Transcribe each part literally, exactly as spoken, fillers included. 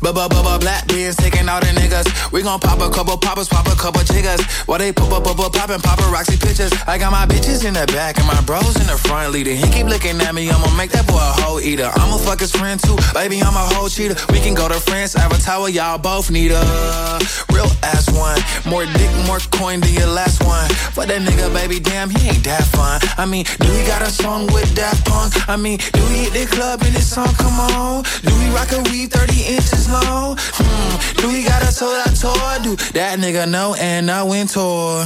Bubba black beers taking all the niggas. We gon' pop a couple poppers, pop a couple jiggers. While they pop up, pop up, poppin' paparazzi pictures. I got my bitches in the back and my bros in the front leader. He keep looking at me, I'ma make that boy a hoe eater. I'ma fuck his friend too, baby, I'm a whole cheater. We can go to France, Avatar, y'all both need a real ass one. More dick, more coin than your last one. For that nigga, baby, damn, he ain't that fun. I mean, do he got a song with Daft Punk? I mean, do he hit the club in this song? Come on. Do he rock a weave thirty inches long? Hmm. Do he got a sold out tour? Do that nigga know and I went tour.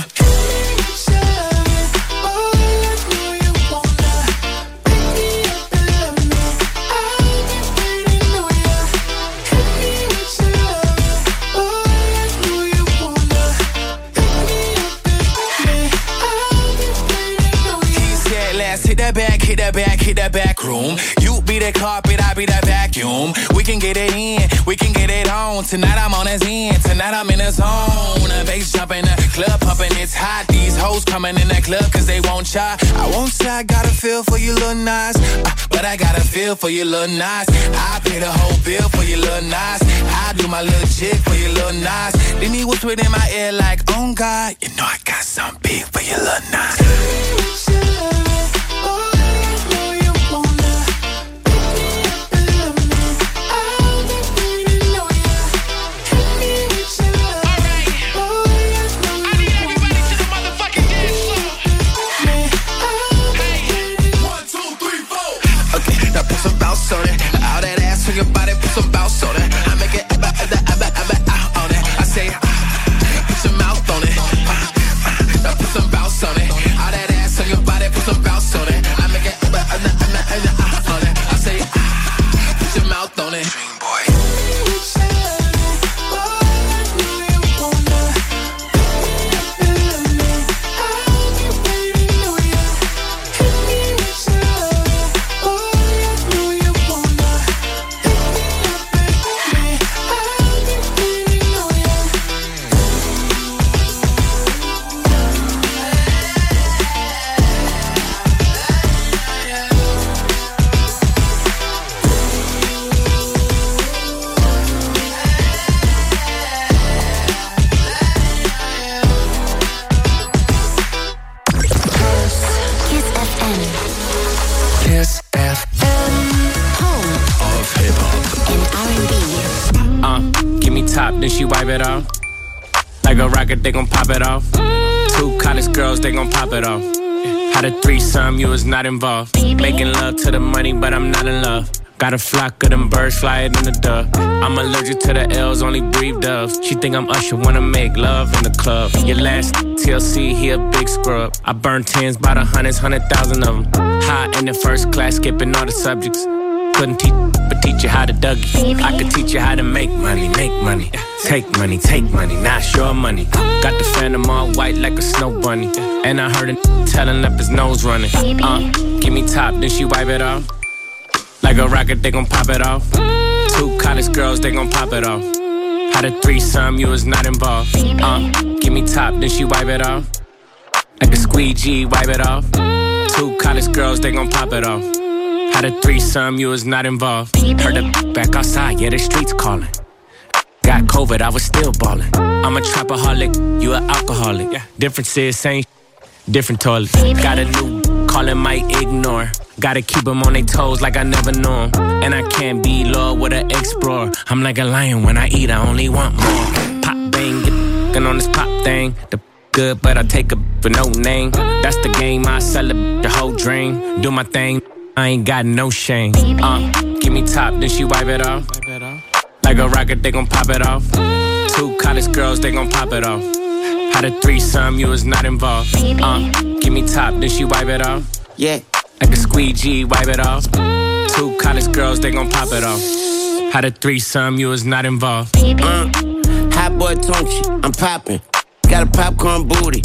Hit that back, hit that back, hit that back room. You be the carpet, I be the vacuum. We can get it in, we can get it on. Tonight I'm on his end, tonight I'm in the zone. A bass jumping, the club pumping, it's hot. These hoes coming in the club cause they won't try. I won't say I got a feel for you little nice, uh, but I got a feel for you little nice. I pay the whole bill for you little nice. I do my little jig for you little nice. Then he whispered in my ear like, oh God, you know I got something big for you little nice. On it. All that ass on your body, put some bounce on it. I make it abba, abba, abba, abba, ah, on it. I say, ah, put your mouth on it. Ah, ah, put some bounce on it. All that ass on your body, put some bounce on it. I make it abba, abba, abba, abba, ah, on it. I say, ah, put your mouth on it. Dream boy. Then she wipe it off. Like a rocket, they gon' pop it off. Two college girls, they gon' pop it off. Had a threesome, you was not involved. Making love to the money, but I'm not in love. Got a flock of them birds flying in the dove. I'm allergic to the L's, only breathe doves. She think I'm Usher, wanna make love in the club. Your last T L C, he a big scrub. I burn tens by the hundreds, hundred thousand of them. High in the first class, skipping all the subjects. Couldn't teach, but teach you how to Dougie. I could teach you how to make money, make money. Take money, take money, not your money. Got the phantom all white like a snow bunny. And I heard a telling up his nose running. Uh, give me top, then she wipe it off. Like a rocket, they gon' pop it off. Two college girls, they gon' pop it off. Had a threesome, you was not involved. Uh, give me top, then she wipe it off. Like a squeegee, wipe it off. Two college girls, they gon' pop it off. Had a threesome, you was not involved. Heard the back outside, yeah, the streets calling. Got COVID, I was still ballin'. I'm a trapaholic, you an alcoholic. Difference is same, different toilet. Got a new callin', might ignore. Gotta keep them on their toes like I never knew 'em. And I can't be low with an explorer. I'm like a lion, when I eat, I only want more. Pop bang, get on this pop thing. The good, but I take a for no name. That's the game, I celebrate the whole dream. Do my thing, I ain't got no shame. Uh, give me top, then she wipe it off. Like a rocket, they gon' pop it off. Two college girls, they gon' pop it off. Had a threesome, you was not involved. Uh, give me top, then she wipe it off. Yeah. Like a squeegee, wipe it off. Two college girls, they gon' pop it off. Had a threesome, you was not involved. Uh, hot boy Tunchi, I'm poppin'. Got a popcorn booty.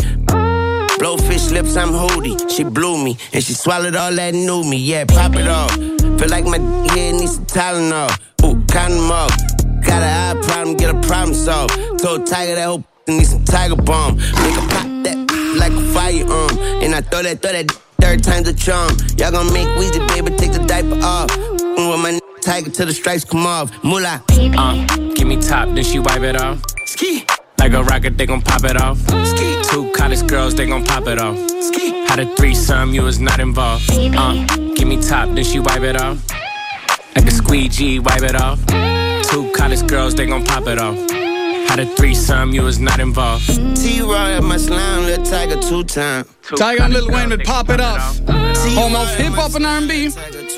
Blowfish lips, I'm hoodie. She blew me, and she swallowed all that new me. Yeah, pop it off. Feel like my head needs some Tylenol. Ooh, count them up. Got an eye problem, get a problem solved. Told Tiger that whole need some Tiger Bomb. Make her pop that like a firearm. And I throw that, throw that third time's a charm. Y'all gon' make Weezy, baby, take the diaper off. With my tiger till the stripes come off. Moolah. Uh, give me top, then she wipe it off. Ski. Like a rocket, they gon' pop it off. Ski. Two college girls, they gon' pop it off. Ski. Had a threesome, you was not involved. Uh, give me top, then she wipe it off. Like a squeegee, wipe it off. Two college girls, they gon' pop it off. Had a threesome, you was not involved. T-Roy at my slime, Lil Tiger two time. Tiger und Lil Wayne mit Pop It Off. Home auf Hip-Hop und R and B.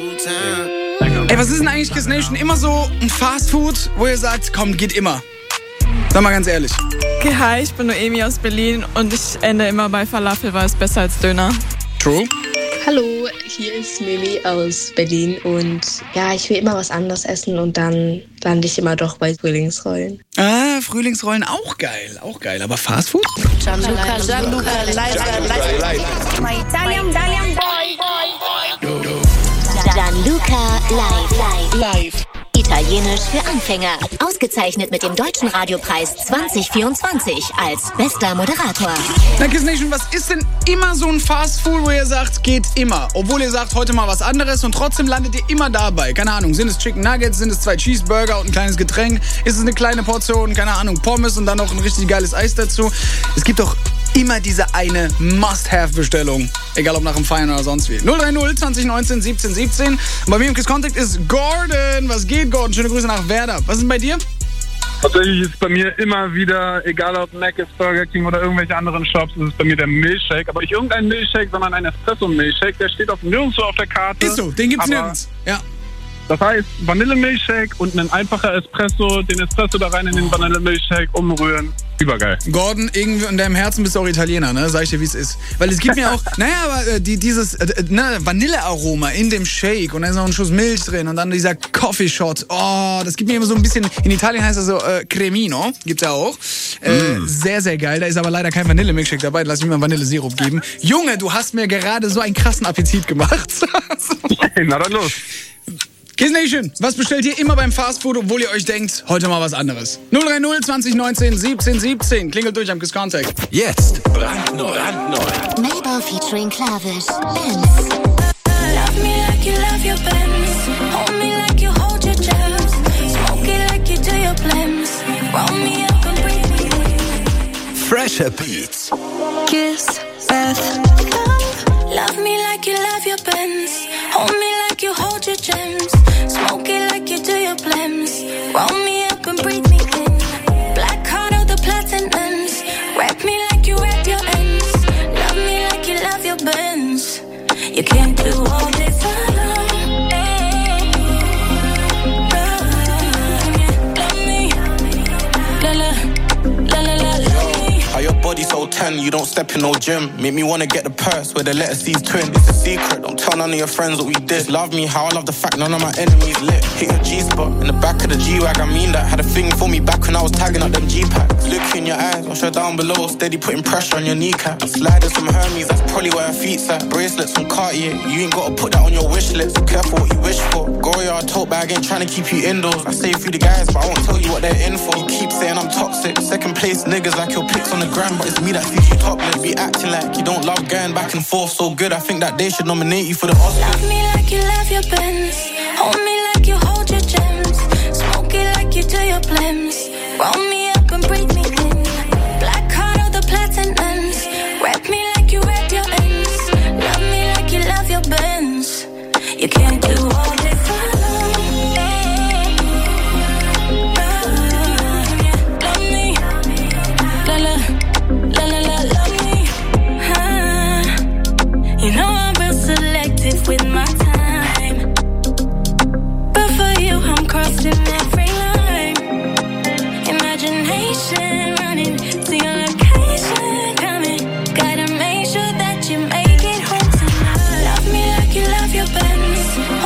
Ey, was ist denn eigentlich Kiss Nation? Immer so ein Fastfood, wo ihr sagt, komm, geht immer. Sag mal ganz ehrlich. Okay, hi, ich bin Noemi aus Berlin und ich ende immer bei Falafel, weil es besser als Döner. True. Hallo, hier ist Mimi aus Berlin und ja, ich will immer was anderes essen und dann lande ich immer doch bei Frühlingsrollen. Ah, Frühlingsrollen auch geil, auch geil. Aber Fastfood? Gianluca, Gianluca, live, live, live. My Italian, Italian boy. Gianluca live, live, live. Italienisch für Anfänger. Ausgezeichnet mit dem Deutschen Radiopreis zwanzig vierundzwanzig als bester Moderator. Na, Kiss Nation, was ist denn immer so ein Fastfood, wo ihr sagt, geht immer? Obwohl ihr sagt, heute mal was anderes und trotzdem landet ihr immer dabei. Keine Ahnung, sind es Chicken Nuggets, sind es zwei Cheeseburger und ein kleines Getränk? Ist es eine kleine Portion, keine Ahnung, Pommes und dann noch ein richtig geiles Eis dazu? Es gibt doch immer diese eine Must-Have-Bestellung. Egal ob nach dem Feiern oder sonst wie. null drei null zwanzig neunzehn siebzehn siebzehn. Und bei mir im Kiss Contact ist Gordon. Was geht, Gordon? Schöne Grüße nach Werder. Was ist denn bei dir? Tatsächlich ist bei mir immer wieder, egal ob Mc's, Burger King oder irgendwelche anderen Shops, ist es bei mir der Milchshake. Aber nicht irgendein Milchshake, sondern ein Espresso-Milchshake. Der steht auf nirgendwo auf der Karte. Ist so, den gibt's nirgends. Ja. Das heißt, Vanillemilchshake und ein einfacher Espresso, den Espresso da rein in den Vanillemilchshake umrühren. Übergeil. Gordon, irgendwie in deinem Herzen bist du auch Italiener, ne? Sag ich dir, wie es ist. Weil es gibt mir auch, naja, aber äh, die, dieses äh, ne, Vanillearoma in dem Shake und dann ist noch ein Schuss Milch drin und dann dieser Coffee Shot. Oh, das gibt mir immer so ein bisschen, in Italien heißt das so äh, Cremino, gibt's ja auch. Äh, mm. Sehr, sehr geil. Da ist aber leider kein Vanillemilchshake dabei. Lass mich mal Vanillesirup geben. Junge, du hast mir gerade so einen krassen Appetit gemacht. Na dann los. Kiss Nation, was bestellt ihr immer beim Fastfood, obwohl ihr euch denkt, heute mal was anderes? null drei null zwanzig neunzehn siebzehn siebzehn. Klingelt durch am Kiss Contact. Jetzt brandneu. brandneu. Maybach featuring Klavish. Benz. Love me like you love your Benz. Hold me like you hold your jams. Smoke it like you do your blends. Roll me up and breathe me. Fresher Beats. Kiss, Beth. Love me like you love your Benz. Hold me like you hold your gems. Smoke it like you do your blends. Roll me up and breathe me in. Black heart of the platinums. Wrap me like you wrap your ends. Love me like you love your Benz. You can't do all this alone. Love me, la la, la la la, love me. How your body so tan, you don't step in no gym. Make me wanna get the purse where the letter C's twin. It's a secret, don't tell none of your friends what we did. Love me how I love the fact none of my enemies lit. Hit your G-spot in the back of the G-Wag, I mean that. Had a thing for me back when I was tagging up them G-packs. Look in your eyes, wash her down below, steady putting pressure on your kneecap. Sliding some Hermes, that's probably where her feet's at. Bracelets from Cartier, you ain't gotta put that on your wish list. Careful what you wish for. Goyard tote bag ain't trying to keep you indoors. I say a few the guys, but I won't tell you what they're in for. You keep saying I'm toxic. Second place niggas like your pics on the gram, but it's me that sees you topless. Be acting like you don't love going back and forth so good. I think that they should nominate you for the Oscars. Love me like you love your Benz. Hold me like you hold your gems. Smoke it like you do your blends. Roll me up and breathe me in. Black heart of the platinums. Wrap me like you wrap your ends. Love me like you love your Benz. You can't do all this alone. Love me, la la, la la la, love me. Huh. You know I'm real selective with my time, but for you I'm crossing every line. Imagination running to your location, coming. Gotta make sure that you make it home tonight. Love me like you love your Benz.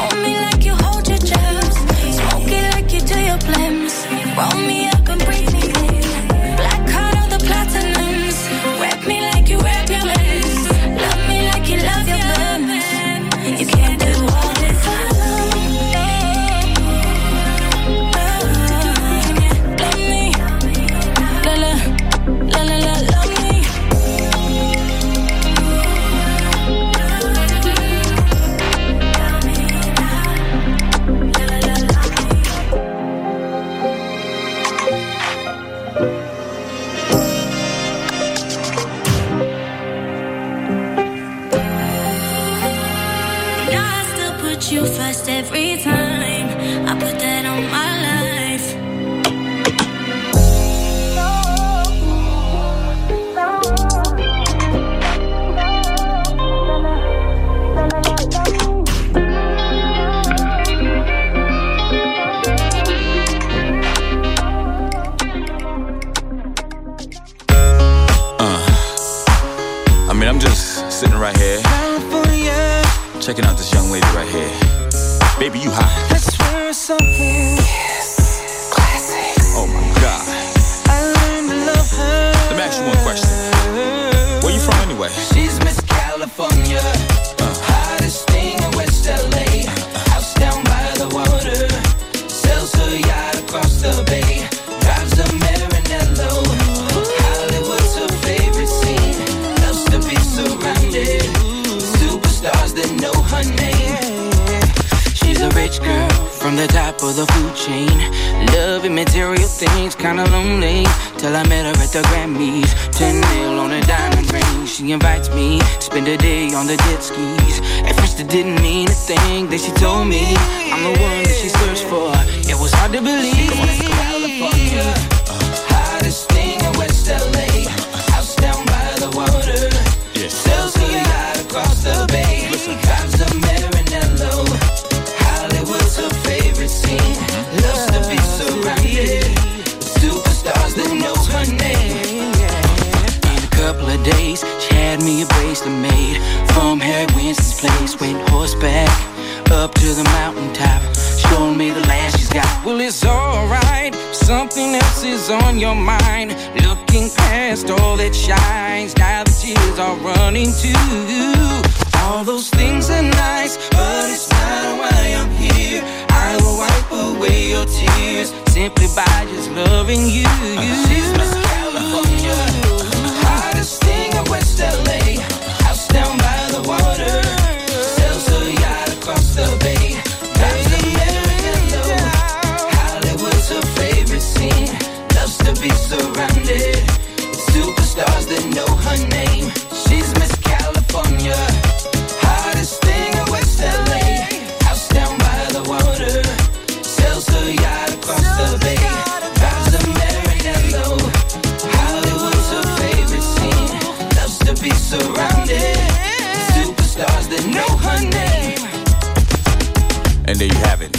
best every time. I put that on my life. I'm just sitting right here, checking out this young lady right here. Baby, you hot. I swear something. Yes. Classic. Oh my God. I learned to love her. Let me ask you one question. Where you from anyway? She's Miss California, uh. hottest thing in West L A. House down by the water, sells her yacht across the bay, drives a Maranello. Hollywood's her favorite scene. To be surrounded superstars that know her name. She's a rich girl from the top of the food chain, loving material things, kinda lonely. Till I met her at the Grammys, ten mil on a diamond ring. She invites me, spend a day on the jet skis. At first it didn't mean a thing. Then she told me I'm the one that she searched for. It was hard to believe. California, hottest thing in West L A. House down by the water, yeah. Sells her yacht across the bay, drives a Maranello. Hollywood's her favorite scene. Loves to be surrounded with superstars that know her name. In a couple of days, she had me a bracelet made from Harry Winston's place. Went horseback up to the mountaintop, showing me the last she's got. Well, it's alright, something else is on your mind. Looking past all that shines, now the tears are running too. All those things are nice, but it's not why I'm here. I will wipe away your tears simply by just loving you. She's Miss California, hottest thing in West L A. House down by the water, sells her yacht across the bay, drives a Maranello. Hollywood's her favorite scene. Loves to be surrounded with superstars that know her name. She's Miss California, hottest thing in West L A. House down by the water, sells her yacht across the bay, drives a Maranello. Hollywood's her favorite scene. Loves to be surrounded with superstars that know her name. And there you have it.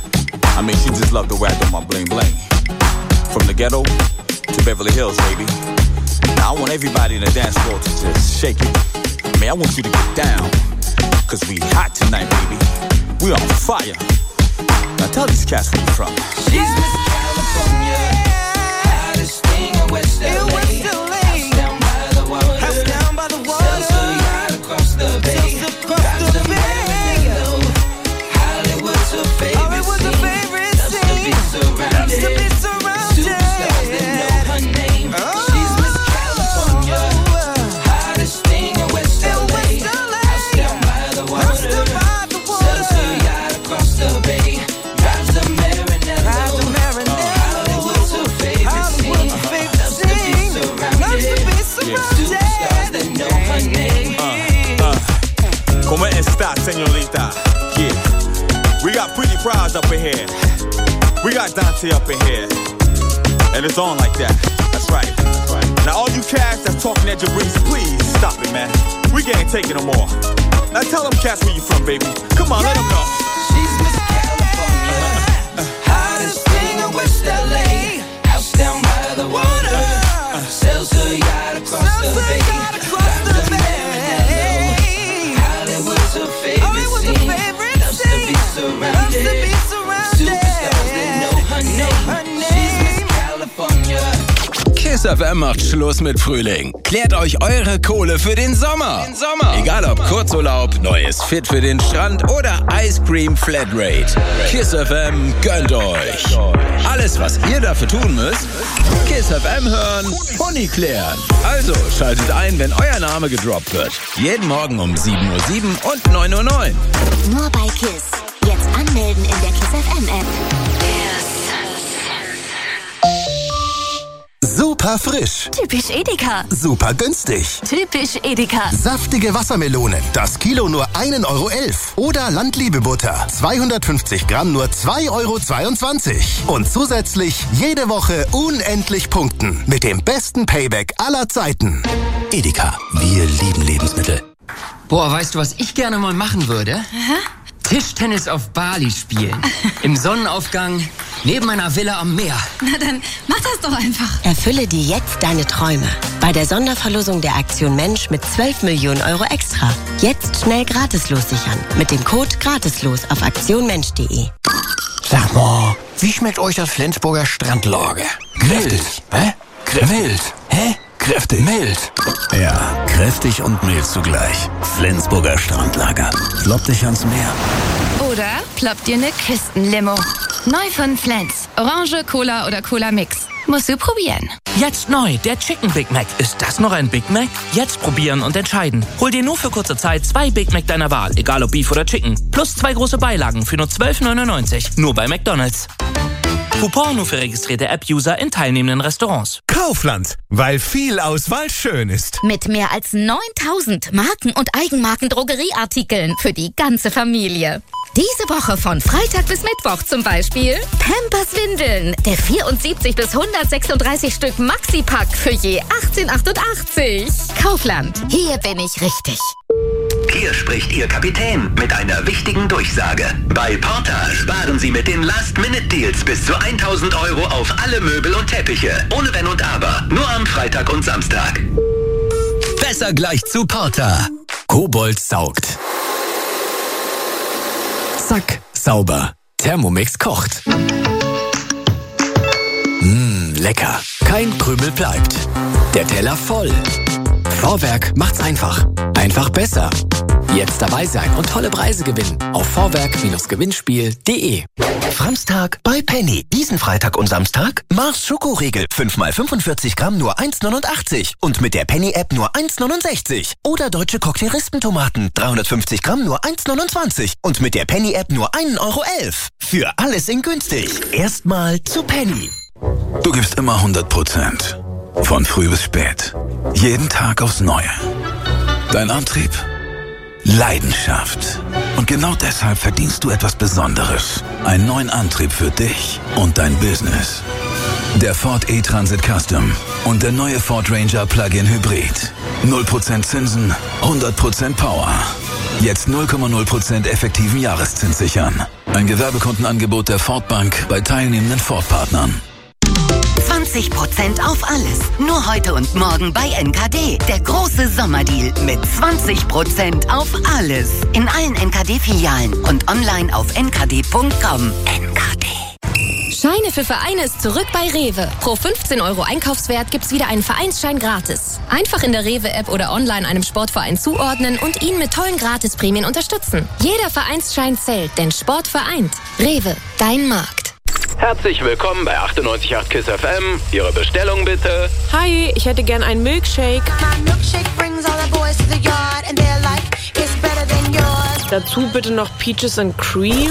I mean, she just loved the way I do my bling bling. From the ghetto to Beverly Hills, baby. Now I want everybody in the dance floor to just shake it. I mean, I want you to get down, cause we hot tonight, baby. We on fire. Now tell these cats where you from. She's Miss California, hottest thing in West L A. House down by the water, house down by the water. Sells her yacht across the bay, drives a Maranello. Hollywood's her favorite scene. Loves to be surrounded, superstars that know her name. She's Miss California, hottest thing in West L A. House down by the water, sells her yacht across the bay, drives a Maranello. Hollywood's her favorite scene. Loves to be surrounded with superstars that know her name. Uh, uh. Como esta, señorita? Yeah. We got Pretty Prize up in here. We got Dante up in here. And it's on like that. That's right. That's right. Now all you cats that's talking at Jabrizi, please stop it, man. We can't take it no more. Now tell them cats where you from, baby. Come on, let them know. She's Miss California, hottest thing in West L A. House down by the water, sells her yacht across the bay, drives a Maranello. Hollywood's her favorite scene. Loves to be surrounded, superstars that know her name. She's Miss California. Kiss F M macht Schluss mit Frühling. Klärt euch eure Kohle für den Sommer. Den Sommer. Egal ob Kurzurlaub, neues Fit für den Strand oder Ice Cream Flatrate. Kiss F M gönnt euch. Alles, was ihr dafür tun müsst, Kiss F M hören, Pony klären. Also schaltet ein, wenn euer Name gedroppt wird. Jeden Morgen um sieben Uhr sieben und neun Uhr neun. Nur bei Kiss. Jetzt anmelden in der Kiss F M App. Super Super frisch. Typisch Edeka. Super günstig. Typisch Edeka. Saftige Wassermelonen. Das Kilo nur ein Euro elf. Oder Landliebe-Butter. zweihundertfünfzig Gramm nur zwei Euro zweiundzwanzig. Und zusätzlich jede Woche unendlich punkten. Mit dem besten Payback aller Zeiten. Edeka. Wir lieben Lebensmittel. Boah, weißt du, was ich gerne mal machen würde? Aha. Tischtennis auf Bali spielen. Im Sonnenaufgang, neben einer Villa am Meer. Na dann, mach das doch einfach. Erfülle dir jetzt deine Träume. Bei der Sonderverlosung der Aktion Mensch mit zwölf Millionen Euro extra. Jetzt schnell gratislos sichern. Mit dem Code gratislos auf aktionmensch punkt de. Sag mal, wie schmeckt euch das Flensburger Strandlager? Mild. Hä? Mild. Hä? Kräftig. Mild. Ja, kräftig und mild zugleich. Flensburger Strandlager. Klopp dich ans Meer. Oder ploppt dir eine Küstenlimo. Neu von Flens. Orange, Cola oder Cola Mix. Musst du probieren. Jetzt neu, der Chicken Big Mac. Ist das noch ein Big Mac? Jetzt probieren und entscheiden. Hol dir nur für kurze Zeit zwei Big Mac deiner Wahl, egal ob Beef oder Chicken. Plus zwei große Beilagen für nur zwölf neunundneunzig. Nur bei McDonald's. Coupon nur für registrierte App-User in teilnehmenden Restaurants. Kaufland, weil viel Auswahl schön ist. Mit mehr als neuntausend Marken- und Eigenmarken-Drogerieartikeln für die ganze Familie. Diese Woche von Freitag bis Mittwoch zum Beispiel Pampers Windeln. Der vierundsiebzig bis hundertsechsunddreißig Stück Maxi-Pack für je achtzehn achtundachtzig. Kaufland, hier bin ich richtig. Hier spricht Ihr Kapitän mit einer wichtigen Durchsage. Bei Porta sparen Sie mit den Last-Minute-Deals bis zu tausend Euro auf alle Möbel und Teppiche. Ohne Wenn und Aber. Nur am Freitag und Samstag. Besser gleich zu Porta. Kobold saugt. Zack, sauber. Thermomix kocht. Mmh, lecker. Kein Krümel bleibt. Der Teller voll. Vorwerk macht's einfach. Einfach besser. Jetzt dabei sein und tolle Preise gewinnen auf vorwerk Gewinnspiel punkt de. Framstag bei Penny. Diesen Freitag und Samstag Mars Schokoriegel. fünf mal fünfundvierzig Gramm nur eins neunundachtzig. Und mit der Penny-App nur eins neunundsechzig. Oder deutsche Cocktail-Rispentomaten. dreihundertfünfzig Gramm nur eins neunundzwanzig. Und mit der Penny-App nur ein Euro elf. Für alles in günstig. Erstmal zu Penny. Du gibst immer hundert Prozent. Von früh bis spät. Jeden Tag aufs Neue. Dein Antrieb? Leidenschaft. Und genau deshalb verdienst du etwas Besonderes. Einen neuen Antrieb für dich und dein Business. Der Ford E-Transit Custom und der neue Ford Ranger Plug-in Hybrid. null Prozent Zinsen, hundert Prozent Power. Jetzt null Komma null Prozent effektiven Jahreszins sichern. Ein Gewerbekundenangebot der Ford Bank bei teilnehmenden Ford-Partnern. zwanzig Prozent auf alles. Nur heute und morgen bei N K D. Der große Sommerdeal mit zwanzig Prozent auf alles. In allen N K D-Filialen und online auf n k d punkt com. N K D. Scheine für Vereine ist zurück bei Rewe. Pro fünfzehn Euro Einkaufswert gibt's wieder einen Vereinsschein gratis. Einfach in der Rewe-App oder online einem Sportverein zuordnen und ihn mit tollen Gratisprämien unterstützen. Jeder Vereinsschein zählt, denn Sport vereint. Rewe, dein Markt. Herzlich willkommen bei achtundneunzig Komma acht KISS F M. Ihre Bestellung bitte. Hi, ich hätte gern einen Milkshake. Dazu bitte noch Peaches and Cream.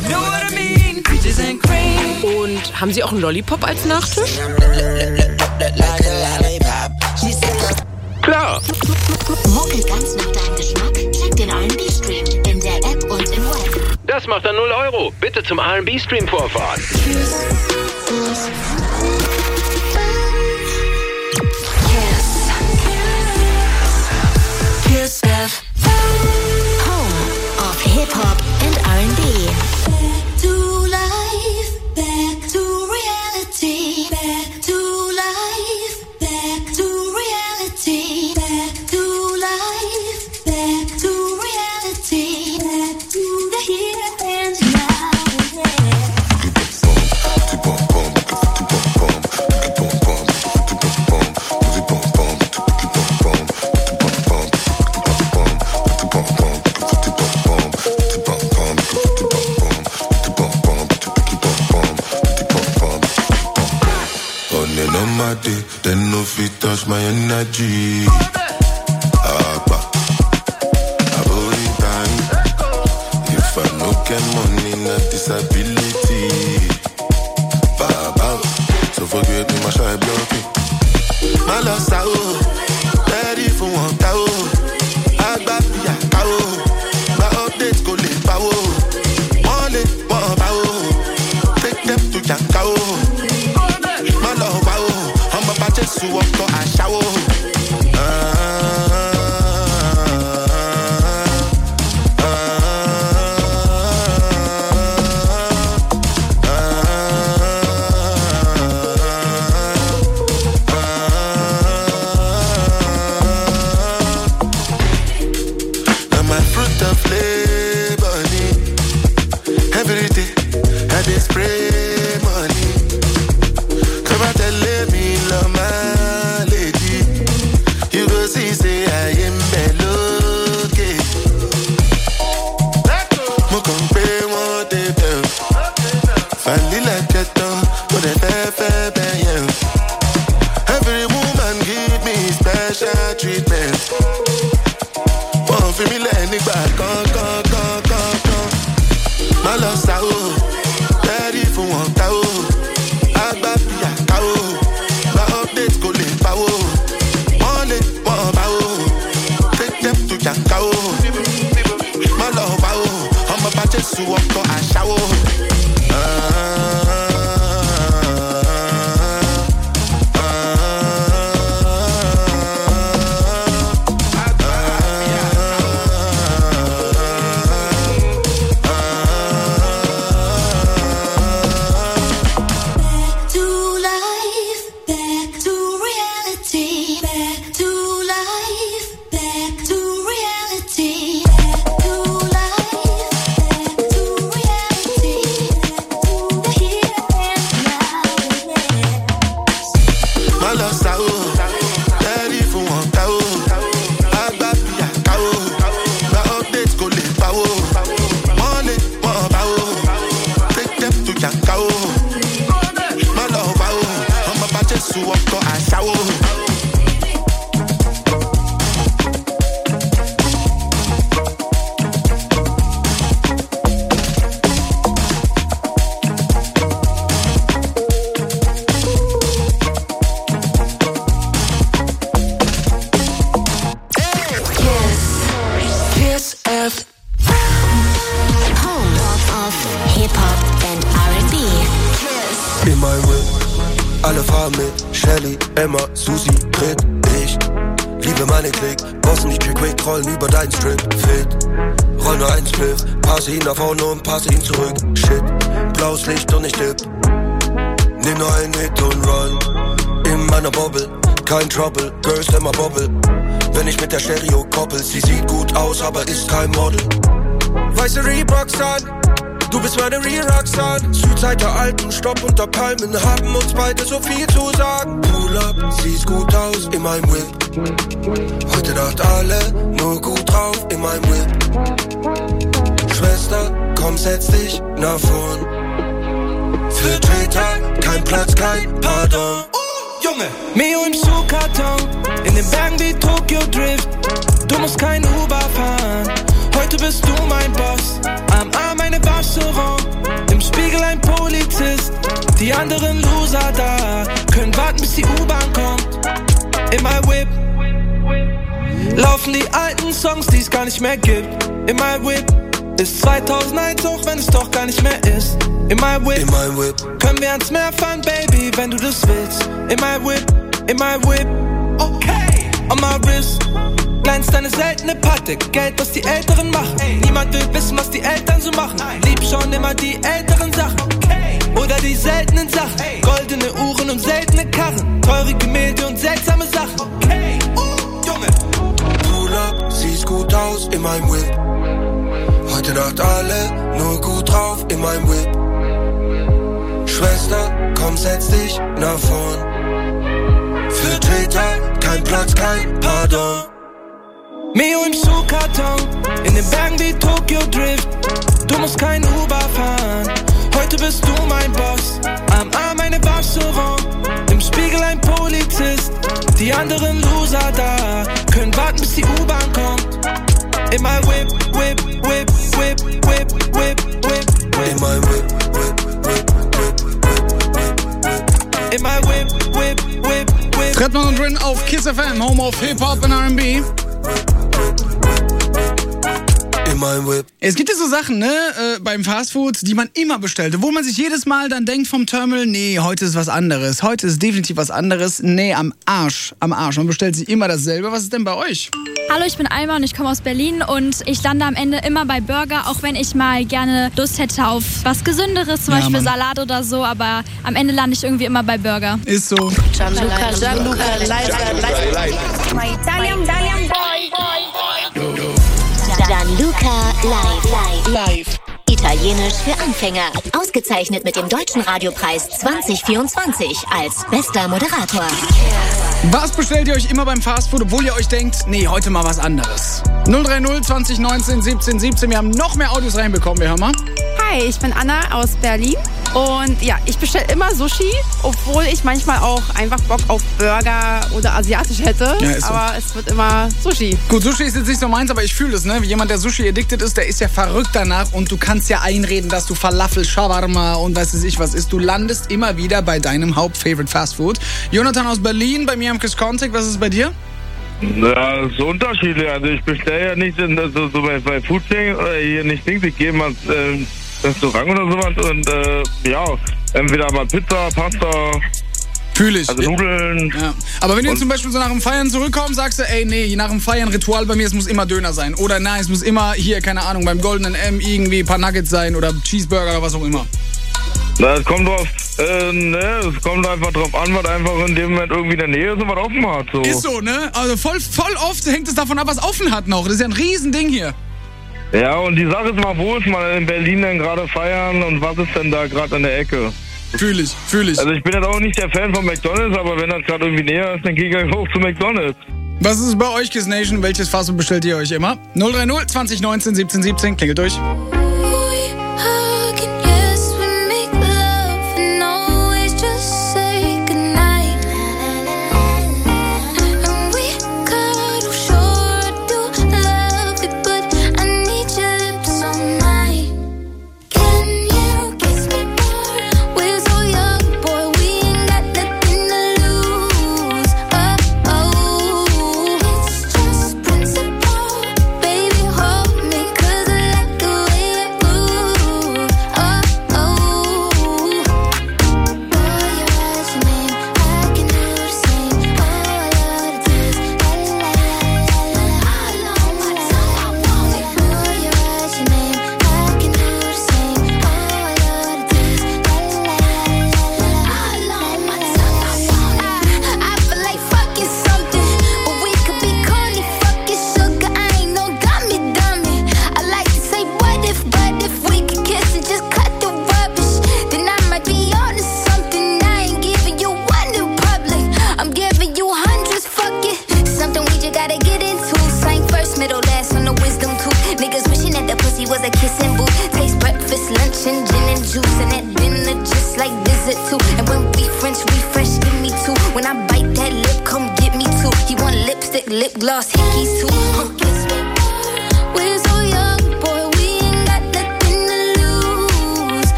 Und haben Sie auch einen Lollipop als Nachtisch? Klar. Mucke ganz nach deinem Geschmack? Check den R and B-Stream in der App und im Web. Das macht dann null Euro. Bitte zum R and B-Stream vorfahren. Kiss F M. Home of Hip-Hop and R and B. Back to life, back to reality, back to life, back to reality, back to life, back to reality, back to the here and now. Then no fit touch my energy. Abba, aboli time. If I no get money, not disability. Baba, so forget me, my shy blocking. can go. My love, I'm about to sue up to a shower. Nach vorne und passe ihn zurück. Shit, blaues Licht und ich tipp. Nimm nur einen Hit und run. In meiner Bubble, kein Trouble, Girls immer Bobble. Wenn ich mit der Stereo koppel, sie sieht gut aus, aber ist kein Model. Weiße Reeboks an, du bist meine Re-Roxanne. Südzeit der Alpen, Stopp unter Palmen, haben uns beide so viel zu sagen. Pull up, siehst gut aus in meinem Whip. Heute Nacht alle nur gut drauf in meinem Whip. Schwester, komm, setz dich nach vorn. Für Treter, kein Platz, kein Pardon. Uh, Junge! Mio im Schuhkarton, in den Bergen wie Tokyo Drift. Du musst kein Uber fahren, heute bist du mein Boss. Am Arm eine Vacheron, im Spiegel ein Polizist. Die anderen Loser da, können warten bis die U-Bahn kommt. In my Whip laufen die alten Songs, die es gar nicht mehr gibt. In my Whip ist zweitausendeins, auch wenn es doch gar nicht mehr ist. In my Whip, in my whip. Können wir ans Meer fahren, Baby, wenn du das willst. In my Whip, in my Whip. Okay. On my wrist glänzt eine seltene Patte. Geld, was die Älteren machen. Ey. Niemand will wissen, was die Eltern so machen. Nein. Lieb schon immer die älteren Sachen. Okay. Oder die seltenen Sachen. Ey. Goldene Uhren und seltene Karren. Teure Gemälde und seltsame Sachen. Okay. Uh, Junge. Pull up, siehst gut aus in meinem Whip. Heute Nacht alle nur gut drauf in meinem Whip. Schwester, komm, setz dich nach vorn. Für Treter, kein Platz, kein Pardon. Mio im Schuhkarton, in den Bergen wie Tokyo Drift. Du musst kein Uber fahren, heute bist du mein Boss. Am Arm eine Vacheron, im Spiegel ein Polizist. Die anderen Loser da, können warten bis die U-Bahn kommt. In my whip, whip, whip, whip, whip, whip, whip, whip. In my whip, whip, whip, whip, whip, whip, whip. In my whip, whip, whip, whip. Redman und Rin auf Kiss F M, Home of Hip-Hop und R and B. Es gibt ja so Sachen, ne, äh, beim Fastfood, die man immer bestellt, wo man sich jedes Mal dann denkt vom Terminal, nee, heute ist was anderes, heute ist definitiv was anderes, nee, am Arsch, am Arsch. Man bestellt sich immer dasselbe. Was ist denn bei euch? Hallo, ich bin Alma und ich komme aus Berlin und ich lande am Ende immer bei Burger, auch wenn ich mal gerne Lust hätte auf was Gesünderes, zum ja, Beispiel Mann. Salat oder so, aber am Ende lande ich irgendwie immer bei Burger. Ist so. Gianluca, Gianluca, live, My Italian, Italian boy. Gianluca live, live. Italienisch für Anfänger. Ausgezeichnet mit dem Deutschen Radiopreis zwanzig vierundzwanzig als bester Moderator. Was bestellt ihr euch immer beim Fastfood, obwohl ihr euch denkt, nee, heute mal was anderes? null drei null zwanzig neunzehn siebzehn siebzehn. Wir haben noch mehr Audios reinbekommen, wir Hammer. Hi, ich bin Anna aus Berlin und ja, ich bestelle immer Sushi, obwohl ich manchmal auch einfach Bock auf Burger oder asiatisch hätte, ja, so. Aber es wird immer Sushi. Gut, Sushi ist jetzt nicht so meins, aber ich fühle es, ne? Wie jemand, der Sushi addicted ist, der ist ja verrückt danach und du kannst ja einreden, dass du Falafel, Shawarma und weiß ich was isst. Du landest immer wieder bei deinem Haupt-Favorite Fastfood. Jonathan aus Berlin, bei mir am Kiss Contact, was ist bei dir? Ja, das ist unterschiedlich. Also ich bestelle ja nicht in, so, so bei, bei Foodchain oder hier nicht Dings. Ich gehe mal ins äh, Restaurant oder sowas und äh, ja, entweder mal Pizza, Pasta. Fühl ich. Also Nudeln. Ja. Aber wenn du zum Beispiel so nach dem Feiern zurückkommst, sagst du, ey, nee, nach dem Feiern Ritual bei mir, es muss immer Döner sein. Oder nein, es muss immer hier, keine Ahnung, beim Goldenen M irgendwie ein paar Nuggets sein oder Cheeseburger oder was auch immer. Na, es kommt drauf, äh, ne, es kommt einfach drauf an, was einfach in dem Moment irgendwie in der Nähe ist und was offen hat, so. Ist so, ne? Also voll, voll oft hängt es davon ab, was offen hat noch. Das ist ja ein Riesending hier. Ja, und die Sache ist mal, wo ist man in Berlin denn gerade feiern und was ist denn da gerade in der Ecke? Fühl ich, fühl ich. Also ich bin jetzt auch nicht der Fan von McDonald's, aber wenn das gerade irgendwie näher ist, dann gehe ich halt hoch zu McDonald's. Was ist bei euch, Kiss Nation? Welches Fastfood bestellt ihr euch immer? null drei null zwanzig neunzehn siebzehn siebzehn, klingelt durch.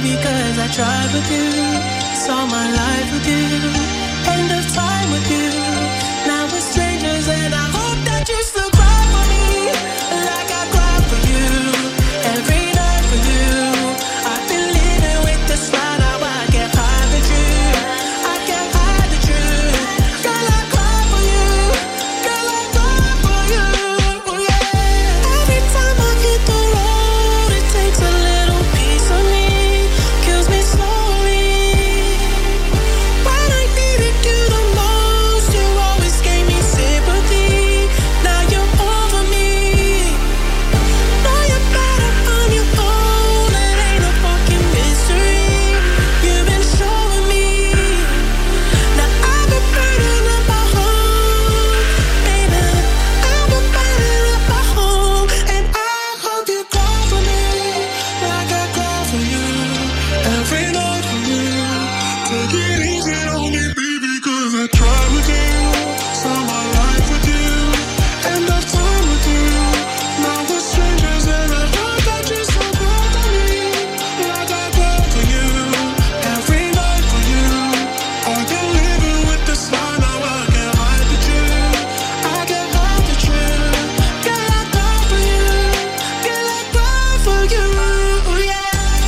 baby, cause I tried with you. Saw my life with you. End of time with you. Now we're strangers and I hope that you still cry for me like I cry for you. Every night for you. I've been living with this lie, now I can't hide the truth. I can't hide the truth. Girl, I cry for you. Girl, I cry for you. Yeah. Every time I hit the road, it takes a little piece of me, kills me slowly. When I needed you the most, you always gave me sympathy. Now you're over me. Now you're better on your own. It ain't a fucking mystery. You've been showing me. Now I've been burning up my home, baby. I've been burning up my home, and I hope you cry for me like I cry for you. Every night for you. Take it easy on me, baby, cause I tried with you. Saw my life with you. End of time with you. Now we're strangers and I hope that you still cry for me like I cry for you. Every night for you. I've been living with this lie, now I can't hide the truth. I can't hide the truth. Girl, I cry for you. Girl, I cry for you. Yeah.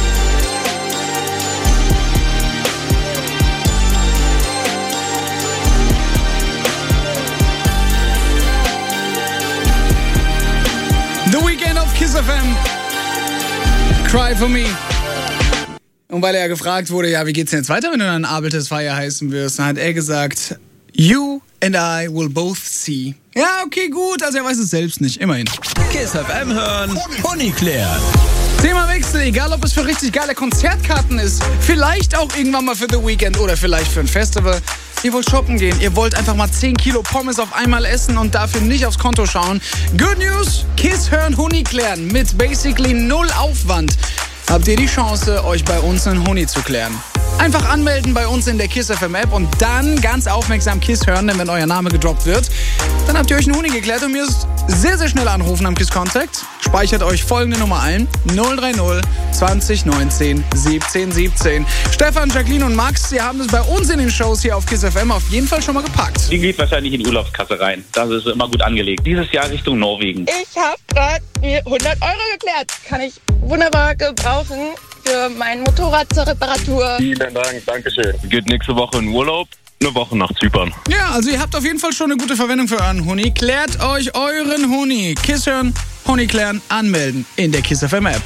The Weekend auf Kiss F M. Cry for me. Und weil er gefragt wurde, ja, wie geht's denn jetzt weiter, wenn du dann Abel Tesfaye heißen wirst, dann hat er gesagt, you and I will both see. Ja, okay, gut, also er weiß es selbst nicht, immerhin. Kiss F M hören, Honig klären. Themawechsel, egal ob es für richtig geile Konzertkarten ist, vielleicht auch irgendwann mal für The Weekend oder vielleicht für ein Festival. Ihr wollt shoppen gehen, ihr wollt einfach mal zehn Kilo Pommes auf einmal essen und dafür nicht aufs Konto schauen. Good News, Kiss hören, Honig klären. Mit basically null Aufwand habt ihr die Chance, euch bei uns einen Honig zu klären. Einfach anmelden bei uns in der Kiss F M App und dann ganz aufmerksam Kiss hören, denn wenn euer Name gedroppt wird, dann habt ihr euch einen Honig geklärt und mir ist sehr, sehr schnell anrufen am Kiss Contact. Speichert euch folgende Nummer ein: null drei null zwanzig neunzehn siebzehn siebzehn. Stefan, Jacqueline und Max, sie haben es bei uns in den Shows hier auf Kiss F M auf jeden Fall schon mal gepackt. Die geht wahrscheinlich in die Urlaubskasse rein. Das ist immer gut angelegt. Dieses Jahr Richtung Norwegen. Ich habe gerade mir hundert Euro geklärt. Kann ich wunderbar gebrauchen für mein Motorrad zur Reparatur. Vielen Dank, Dankeschön. Geht nächste Woche in Urlaub. Eine Woche nach Zypern. Ja, also ihr habt auf jeden Fall schon eine gute Verwendung für euren Honig. Klärt euch euren Honig. Kiss hören, Honig klären, anmelden in der Kiss F M App.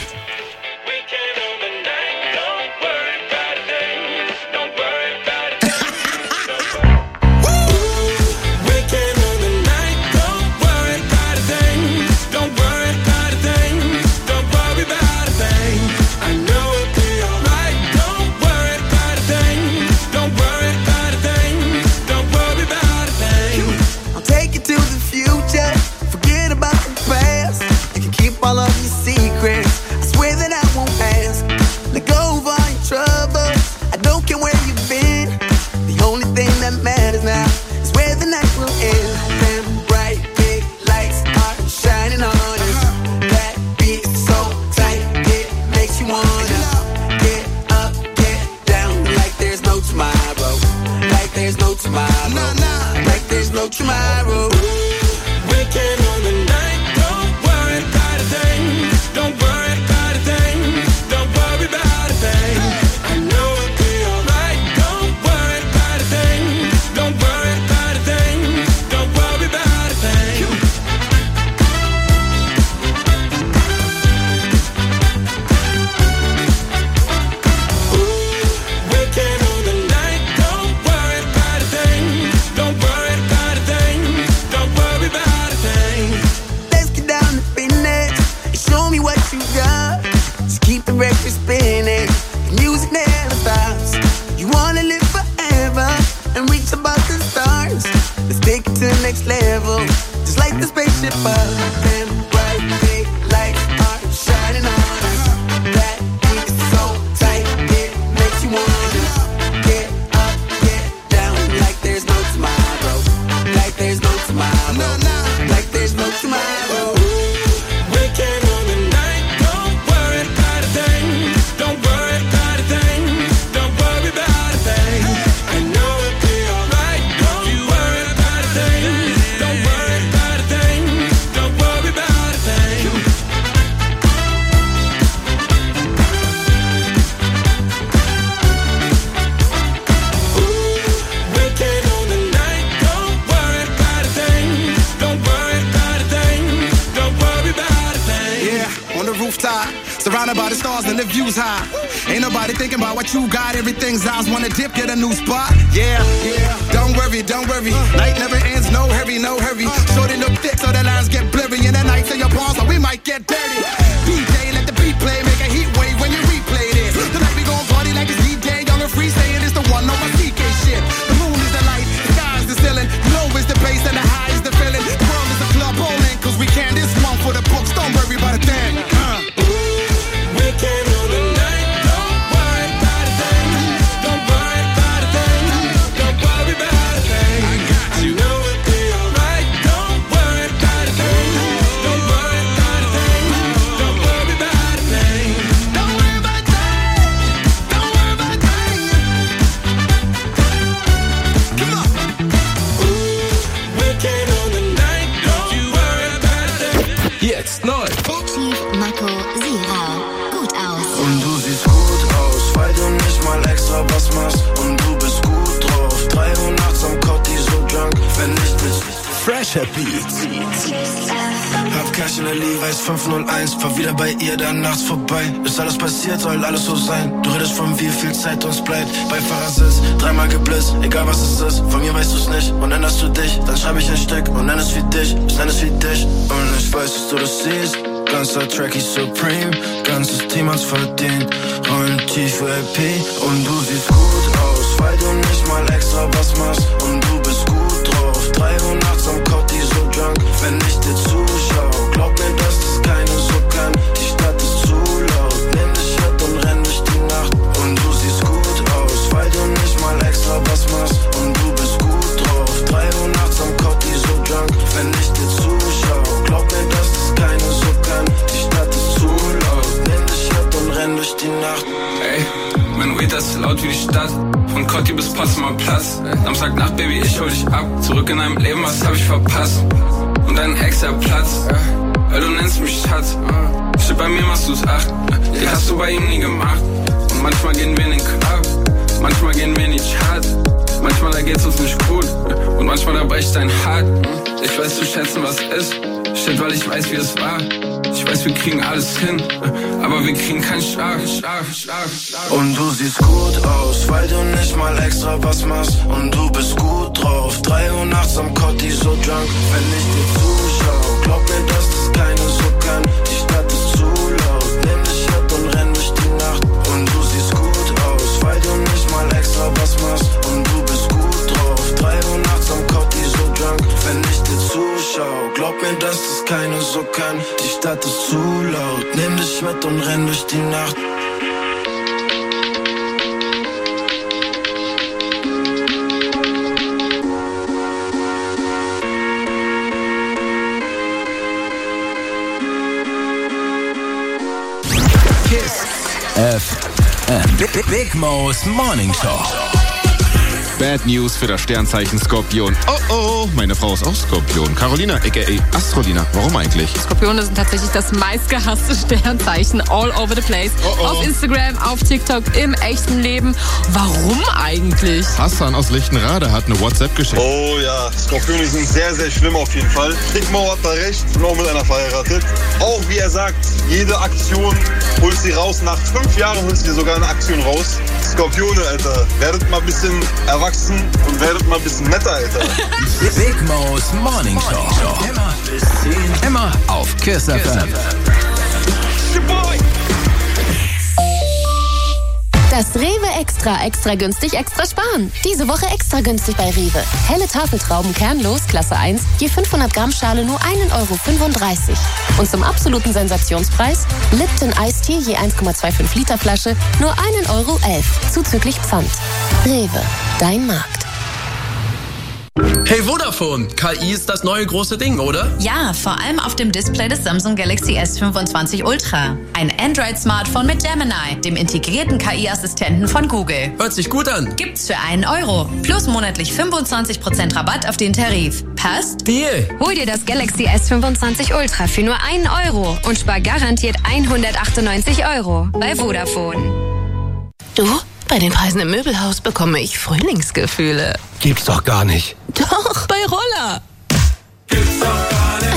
and the view's high. Ain't nobody thinking about what you got. Everything's ours. Wanna dip, get a new spot. Yeah, yeah. Don't worry, don't worry. Night never ends, no hurry, no hurry. Shorty look thick, so the lines get blurry. And the nights in your balls, so we might get dirty. D J, let the beat play, make a heat wave when you replay this. Tonight we gon' party like it's D J, young and free, saying it's the one on my C K shit. The moon is the light, the sky is the ceiling. Low is the bass and the high is the feeling. The world is a club bowling, cause we can. This one for the books, don't worry about a thing. Uh. We can rule the night, don't worry about a thing. Don't worry about a thing. Don't worry about a thing. I got you. You know it'll be alright. Don't worry about a thing. Don't worry about a thing. Don't worry about a thing. Don't worry about a thing. Don't worry about a thing. Come on. Ooh, we can rule the night. Don't you worry about a thing. Jetzt neu. Marco Sira. Gut aus. Und du siehst gut aus, weil du nicht mal extra was machst. Und du bist gut drauf. drei Uhr nachts am Cotti, so drunk, wenn ich dich. Fresher Beats. Hab Cash in der Levi's fünf null eins, fahr wieder bei ihr dann nachts vorbei. Ist alles passiert, soll alles so sein. Du redest von wie viel Zeit uns bleibt. Bei Fahrersitz, dreimal geblitzt, egal was es ist. Von mir weißt du's nicht und änderst du dich. Dann schreib ich ein Stück und nenn es wie dich. Ich nenn es wie dich und ich weiß, dass du das siehst. Ganzer Tracky Supreme, ganzes Team hat's verdient. Rollen tief V I P und du siehst gut aus, weil du nicht mal extra was machst. Und du bist gut drauf, drei Uhr nachts am Cotti, so drunk, wenn ich dir zuschau. Glaub mir, dass das keine so kann, die Stadt ist zu laut. Nimm dich mit und renn durch die Nacht. Und du siehst gut aus, weil du nicht mal extra was machst. Und du bist gut drauf, drei Uhr nachts am Cotti, so drunk, wenn ich dir zuschau. Glaub mir, dass das keine so kann, die Stadt ist zu laut. Nimm dich mit und renn durch die Nacht. Ey, mein Weed ist laut wie die Stadt. Von Cotti bis Potsdamer Platz. Samstagnacht, Baby, ich hol dich ab. Zurück in deinem Leben, was hab ich verpasst? Und dein Ex, der Platz, weil du nennst mich Schatz. Steht bei mir, machst du's acht. Die hast du bei ihm nie gemacht. Und manchmal gehen wir in den Club, manchmal gehen wir in die Charts. Manchmal da geht's uns nicht gut und manchmal da bricht dein Hart. Ich weiß zu schätzen, was ist. Shit, weil ich weiß, wie es war. Ich weiß, wir kriegen alles hin, aber wir kriegen keinen Schlag, Schlag, Schlag, Schlag. Und du siehst gut aus, weil du nicht mal extra was machst. Und du bist gut drauf, drei Uhr nachts am Cotti, so drunk, wenn ich dir zuschau. Glaub mir, dass das keine so kann, die Stadt ist zu laut. Nimm dich mit und renn durch die Nacht. Und du siehst gut aus, weil du nicht mal extra was machst. Und du bist gut drauf, drei Uhr nachts am Cotti, so drunk, wenn ich dir zuschau. Glaub mir, dass das keine so kann, die Stadt ist zu laut. Nimm dich mit und renn durch die Nacht. Kiss F M. Big Mo's Morning Show. Bad News für das Sternzeichen Skorpion. Oh oh, meine Frau ist auch Skorpion. Carolina, aka Astrolina. Warum eigentlich? Skorpione sind tatsächlich das meistgehasste Sternzeichen all over the place. Oh oh. Auf Instagram, auf TikTok, im echten Leben. Warum eigentlich? Hassan aus Lichtenrade hat eine WhatsApp geschickt. Oh ja, Skorpione sind sehr, sehr schlimm auf jeden Fall. Dickmau hat da recht, noch mit einer verheiratet. Auch wie er sagt, jede Aktion holst sie raus. Nach fünf Jahren holst du dir sogar eine Aktion raus. Skorpione, Alter, werdet mal ein bisschen erwachsen und werdet mal ein bisschen netter, Alter. Big Mo's Morning Show. Immer bis zehn. Immer auf Kiss F M. Das Rewe Extra, extra günstig, extra sparen. Diese Woche extra günstig bei Rewe. Helle Tafeltrauben kernlos, Klasse eins, je fünfhundert Gramm Schale nur ein Euro fünfunddreißig. Und zum absoluten Sensationspreis Lipton Ice Tea je eins Komma fünfundzwanzig Liter Flasche nur ein Euro elf, zuzüglich Pfand. Rewe, dein Markt. Hey Vodafone, K I ist das neue große Ding, oder? Ja, vor allem auf dem Display des Samsung Galaxy S fünfundzwanzig Ultra. Ein Android-Smartphone mit Gemini, dem integrierten K I-Assistenten von Google. Hört sich gut an. Gibt's für einen Euro. Plus monatlich fünfundzwanzig Prozent Rabatt auf den Tarif. Passt? Deal. Hol dir das Galaxy S fünfundzwanzig Ultra für nur einen Euro und spar garantiert hundertachtundneunzig Euro bei Vodafone. Du? Bei den Preisen im Möbelhaus bekomme ich Frühlingsgefühle. Gibt's doch gar nicht. Doch, bei Roller. Gibt's doch gar nicht. Ein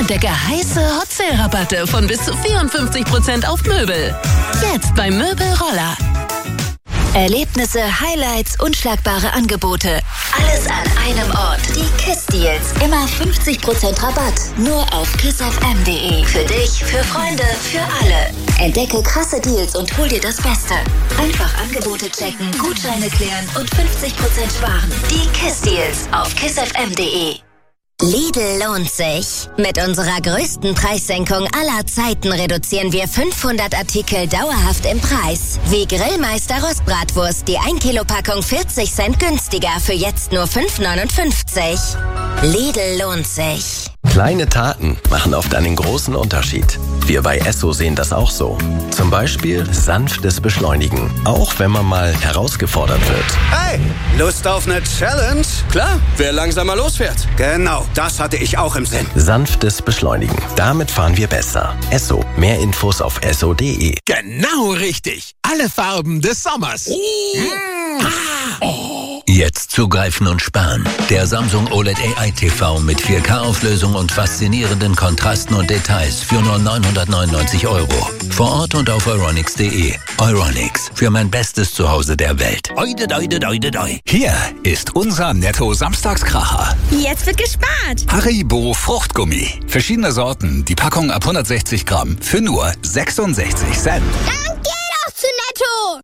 entdecke heiße Hot Sale Rabatte von bis zu vierundfünfzig Prozent auf Möbel. Jetzt bei Möbelroller. Erlebnisse, Highlights, unschlagbare Angebote. Alles an einem Ort. Die KISS Deals. Immer fünfzig Prozent Rabatt. Nur auf kiss f m punkt d e. Für dich, für Freunde, für alle. Entdecke krasse Deals und hol dir das Beste. Einfach Angebote checken, Gutscheine klären und fünfzig Prozent sparen. Die KISS Deals auf kiss f m punkt d e. Lidl lohnt sich. Mit unserer größten Preissenkung aller Zeiten reduzieren wir fünfhundert Artikel dauerhaft im Preis. Wie Grillmeister Rostbratwurst, die ein Kilo Packung vierzig Cent günstiger für jetzt nur fünf neunundfünfzig. Lidl lohnt sich. Kleine Taten machen oft einen großen Unterschied. Wir bei Esso sehen das auch so. Zum Beispiel sanftes Beschleunigen, auch wenn man mal herausgefordert wird. Hey, Lust auf eine Challenge? Klar, wer langsamer losfährt. Genau, das hatte ich auch im Sinn. Sanftes Beschleunigen, damit fahren wir besser. Esso, mehr Infos auf esso punkt d e. Genau richtig, alle Farben des Sommers. Oh. Mm. Ah. Oh. Jetzt zugreifen und sparen. Der Samsung O L E D A I T V mit vier K-Auflösung und faszinierenden Kontrasten und Details für nur neunhundertneunundneunzig Euro. Vor Ort und auf euronics punkt d e. Euronics, für mein bestes Zuhause der Welt. Oide, oide, oide, oide. Hier ist unser Netto-Samstagskracher. Jetzt wird gespart. Haribo Fruchtgummi. Verschiedene Sorten, die Packung ab hundertsechzig Gramm für nur sechsundsechzig Cent. Dann geh doch zu Netto.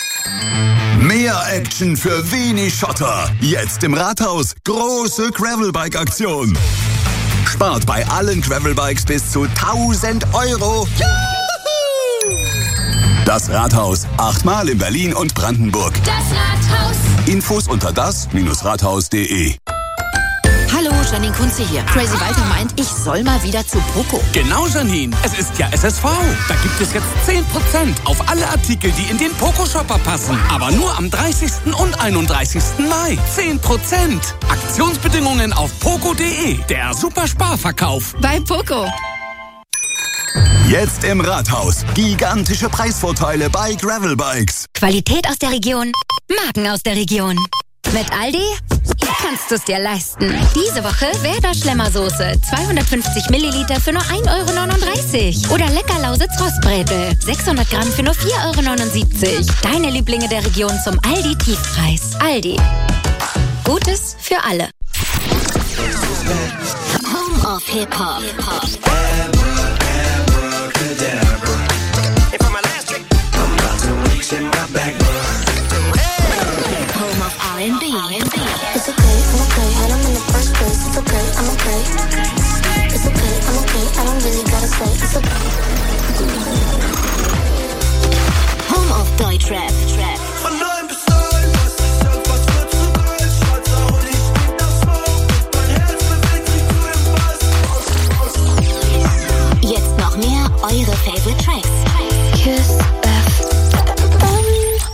Mehr Action für wenig Schotter. Jetzt im Rathaus. Große Gravelbike-Aktion. Spart bei allen Gravelbikes bis zu tausend Euro. Juhu! Das Rathaus. Achtmal in Berlin und Brandenburg. Das Rathaus. Infos unter das Rathaus punkt d e. Hallo, Janine Kunze hier. Crazy Walter meint, ich soll mal wieder zu Poco. Genau, Janine. Es ist ja S S V. Da gibt es jetzt zehn Prozent auf alle Artikel, die in den Poco-Shopper passen. Aber nur am dreißigsten und einunddreißigsten Mai. zehn Prozent. Aktionsbedingungen auf poco punkt d e. Der Super-Sparverkauf. Bei Poco. Jetzt im Rathaus. Gigantische Preisvorteile bei Gravelbikes. Qualität aus der Region. Marken aus der Region. Mit Aldi kannst du es dir leisten. Diese Woche Werder Schlemmersoße. zweihundertfünfzig Milliliter für nur ein Euro neununddreißig. Oder Leckerlausitz Rostbrätel. sechshundert Gramm für nur vier Euro neunundsiebzig. Deine Lieblinge der Region zum Aldi-Tiefpreis. Aldi. Gutes für alle. Home of Hip-Hop. Home of R and B. It's okay, I'm okay, had them in the first place. It's okay, I'm okay. It's okay, I'm okay, I don't really gotta say it's okay. Home of Deutschrap. Rap. Jetzt noch mehr eure Favorite Tracks. Kiss F M.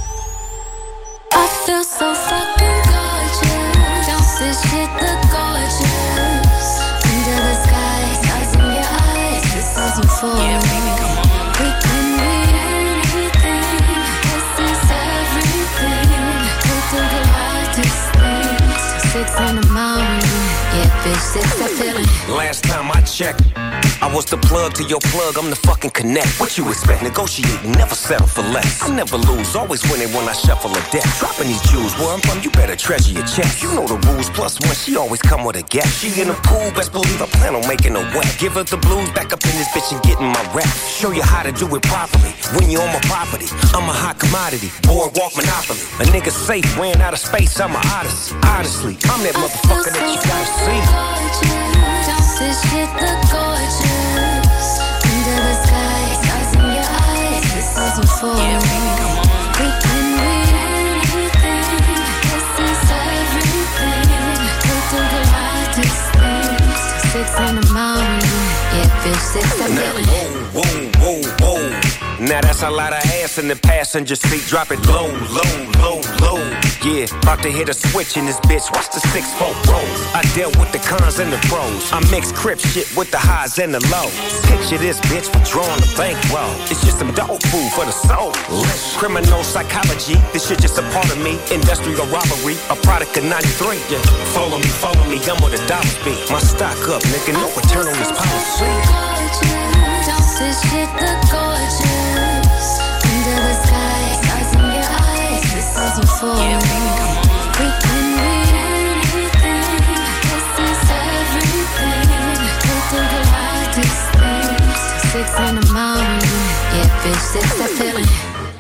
I feel so fucking gorgeous. Don't this shit look gorgeous. Under the sky, stars in your eyes. This is euphoria. We can be anything. This is everything. We do the hardest things. Six in the morning. Yeah, bitch, six I feel it. Last time I checked, I was the plug to your plug, I'm the fucking connect. What you expect? Negotiating, never settle for less. I never lose, always winning when I shuffle a deck. Dropping these jewels, where I'm from, you better treasure your checks. You know the rules, plus one, she always come with a gap. She in the pool, best believe I plan on making her wet. Give her the blues, back up in this bitch and getting my rap. Show you how to do it properly. When you're on my property, I'm a hot commodity. Boardwalk monopoly. A nigga safe, ran out of space, I'm a odyssey. Honestly, I'm that motherfucker that you gotta see. This shit look gorgeous. Under the sky, stars in your eyes. This is euphoria. We can be anything. This is everything. We do the hardest things. Six in the morning. Yeah, bitch, six I feel it. Whoa, whoa, whoa, whoa. Now that's a lot of ass in the passenger seat. Drop it low, low, low, low. Yeah, about to hit a switch in this bitch. Watch the six four rolls. I dealt with the cons and the pros. I mix crip shit with the highs and the lows. Picture this bitch for drawing the bankroll. It's just some dog food for the soul. Criminal psychology, this shit just a part of me. Industrial robbery, a product of ninety-three. Yeah, follow me, follow me, I'm where the dollars be. My stock up, nigga, no return on this policy. Don't this shit look gorgeous? Under the sky, stars in your eyes, this is euphoria. We can be anything, this is everything. We do the wildest things. Six in the morning, yeah, bitch, six that feeling.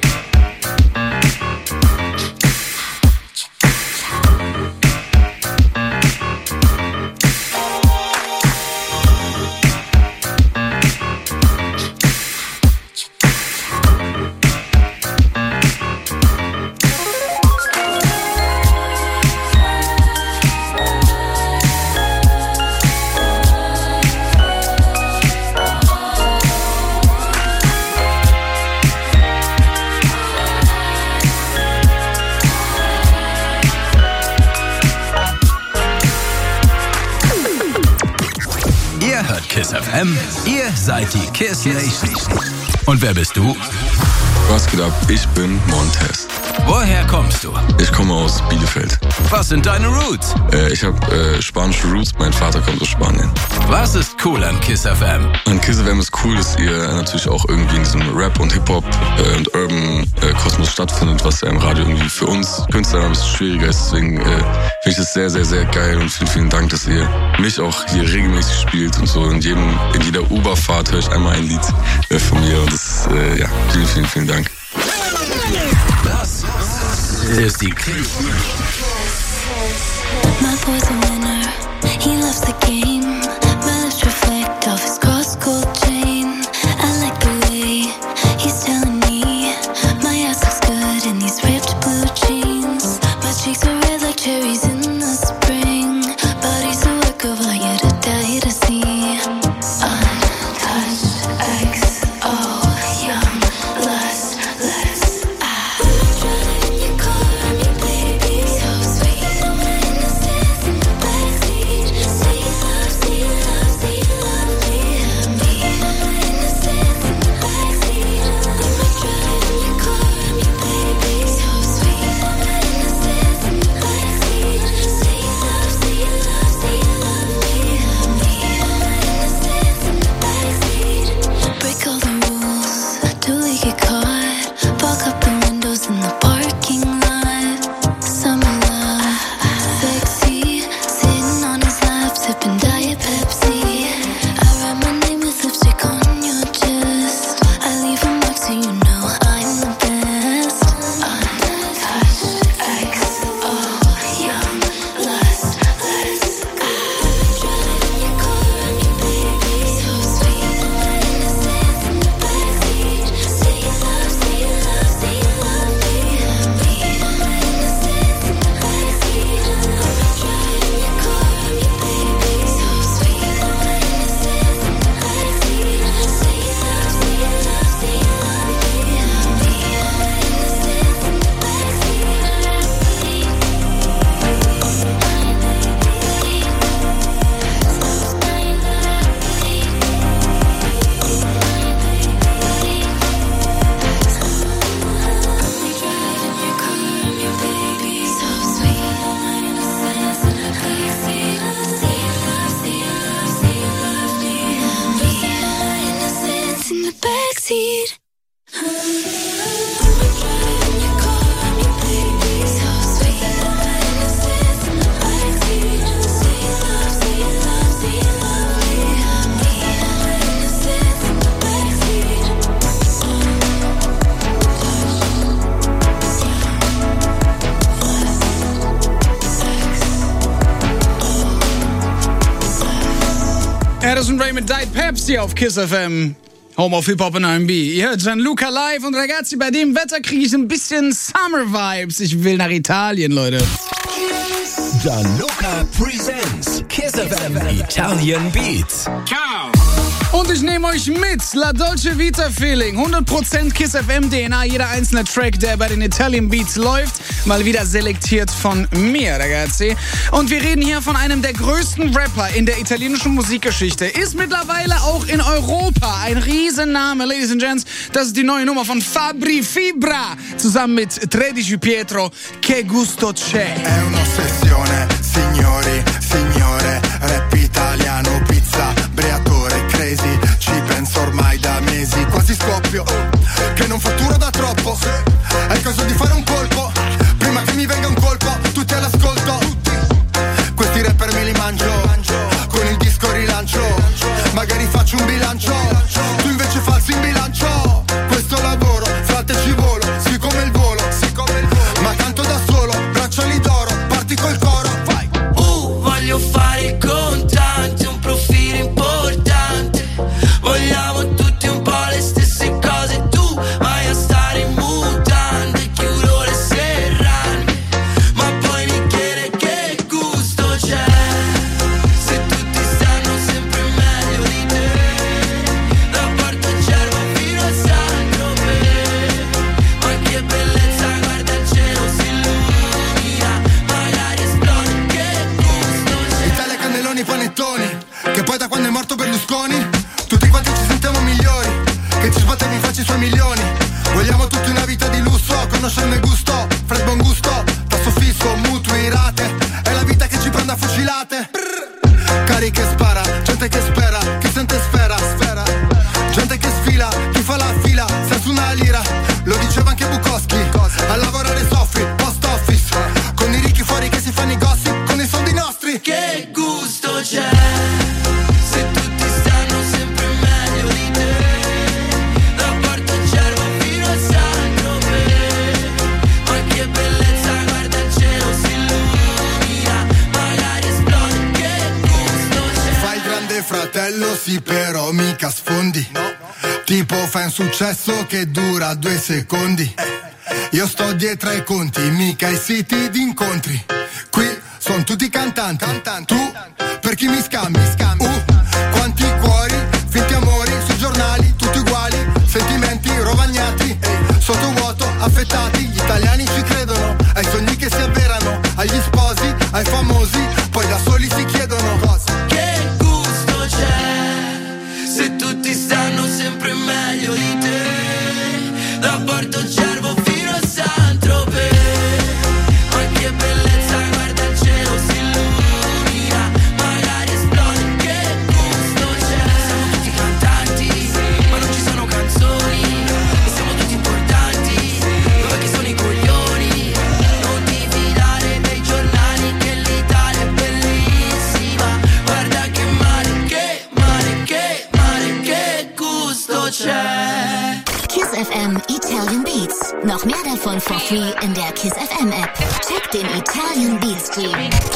Kiss F M, ihr seid die Kiss Nation. Und wer bist du? Was geht ab? Ich bin Montez. Woher kommst du? Ich komme aus Bielefeld. Was sind deine Roots? Äh, ich habe äh, spanische Roots, mein Vater kommt aus Spanien. Was ist cool an Kiss F M? An Kiss F M ist cool, dass ihr natürlich auch irgendwie in diesem Rap und Hip-Hop äh, und Urban-Kosmos äh, stattfindet, was ja im Radio irgendwie für uns Künstler ein bisschen schwieriger ist. Deswegen äh, finde ich das sehr, sehr, sehr geil und vielen, vielen Dank, dass ihr mich auch hier regelmäßig spielt und so. In, jedem, in jeder Uber-Fahrt höre ich einmal ein Lied äh, von mir und das äh, ja, vielen, vielen, vielen Dank. Das ist die Kiss. My boy's a winner, he loves the game. My lips reflect off his cross-gold chain. I like the way he's telling me my ass looks good in these ripped blue jeans. My cheeks are red like cherries in the spring. Body's a work of art, yet a die to see. Untouched, X O, young, lustless. Ah. Driving your car on me, baby, so sweet. Innocence in the backseat. See love, see love, see love me and me. Innocence in the backseat. Driving your car on me, baby, so sweet. Innocence in the backseat. See love, see love, see love me and me. Innocence in the backseat. Break all the rules, till we get caught. Fog up the windows in the parking lot. Summer love, sexy. Sitting on his lap, sipping Diet Pepsi. I write my name with lipstick on your chest. I leave a mark so you know I'm the best. Untouched, X O, young, lustless. Driving your car on me, baby, so sweet. Innocence in the backseat. See love, see love, see love me and me. Innocence in the backseat. Driving your car on me, baby, so sweet. Innocence in the backseat. See love, see love, see love me and me. Innocence in the backseat. Addison Rae mit Diet Pepsi auf Kiss F M. Home of Hip-Hop und R and B. Ihr hört Gianluca live und Ragazzi, bei dem Wetter kriege ich ein bisschen Summer-Vibes. Ich will nach Italien, Leute. Gianluca presents Kiss F M Italian Beats. Ciao. Und ich nehme euch mit. La Dolce Vita Feeling. hundert Prozent Kiss F M D N A. Jeder einzelne Track, der bei den Italian Beats läuft. Mal wieder selektiert von mir, ragazzi. Und wir reden hier von einem der größten Rapper in der italienischen Musikgeschichte. Ist mittlerweile auch in Europa ein Riesenname. Ladies and Gents, das ist die neue Nummer von Fabri Fibra. Zusammen mit tredici Pietro. Che gusto c'è. È un'ossessione, signori, signore. Rap italiano, pizza, briatore, crazy. Ci penso ormai da mesi, quasi scoppio. Che non fatturo da troppo. È il caso di fare un colpo. Prima che mi venga un colpo, tutti all'ascolto. Questi rapper me li mangio. Con il disco rilancio. Magari faccio un bilancio. Tu invece falsi in bilancio. Questo lavoro, frate ci volo. Sì come il volo, sì come il volo. Ma canto da solo, bracciali d'oro. Parti col coro, vai. Uh, voglio fare il contante, un profilo importante. Vogliamo tutti un po' le stesse cose. Tu vai a stare in mutande, chiudo le serrande. Ma poi mi chiede che gusto c'è. Se tutti stanno sempre meglio di te. Da Porto Cervo fino a San Tropez. Ma che bellezza, guarda il cielo si illumina. Magari esplode, che gusto c'è. Italia, cannelloni, panettoni. Che poi da quando è morto Berlusconi tutti quanti ci sentiamo migliori. Che ci sbatte e mi faccia i suoi milioni. Vogliamo tutti una vita di lusso, conoscerne il gusto. Fred buon gusto, tasso fisso, mutui, rate. È la vita che ci prende a fucilate. Brrr. Cari che spara, gente che spera, chi sente sfera, sfera. Gente che sfila, chi fa la fila, senza una lira. Lo diceva anche Bukowski. A lavorare soffri, post office. Con i ricchi fuori che si fanno i gossip, con i soldi nostri. Che gusto c'è. Se tutti stanno sempre meglio di te. Da Porto Cervo fino a San Tropez. Ma che bellezza, guarda il cielo si illumina. Magari esplode, che gusto c'è. Fai il grande fratello, sì, però mica sfondi. No. Tipo fai un successo che dura due secondi. Io sto dietro ai conti, mica ai siti di incontri. Qui son tutti cantanti. Tu per chi mi scambi? Uh, quanti cuori, finti amori sui giornali, tutti uguali. Sentimenti rovagnati, sotto vuoto, affettati. Gli italiani ci credono, ai sogni che si avverano, agli sposi, ai famosi, poi da soli si chiedono cosa. Che gusto c'è. Se tutti stanno sempre meglio di te. Da Porto Cervo fino a San Tropez. Ma che bellezza, guarda il cielo si illumina. Magari esplode, che gusto c'è. Siamo tutti cantanti, ma non ci sono canzoni. E siamo tutti importanti, dove che sono i coglioni. Non ti fidare dei giornali, che l'Italia è bellissima. Guarda che male, che male, che male, che gusto c'è. Kiss F M Italian Beats. Noch mehr davon for free in der Kiss F M App. Check den Italian Beats Stream.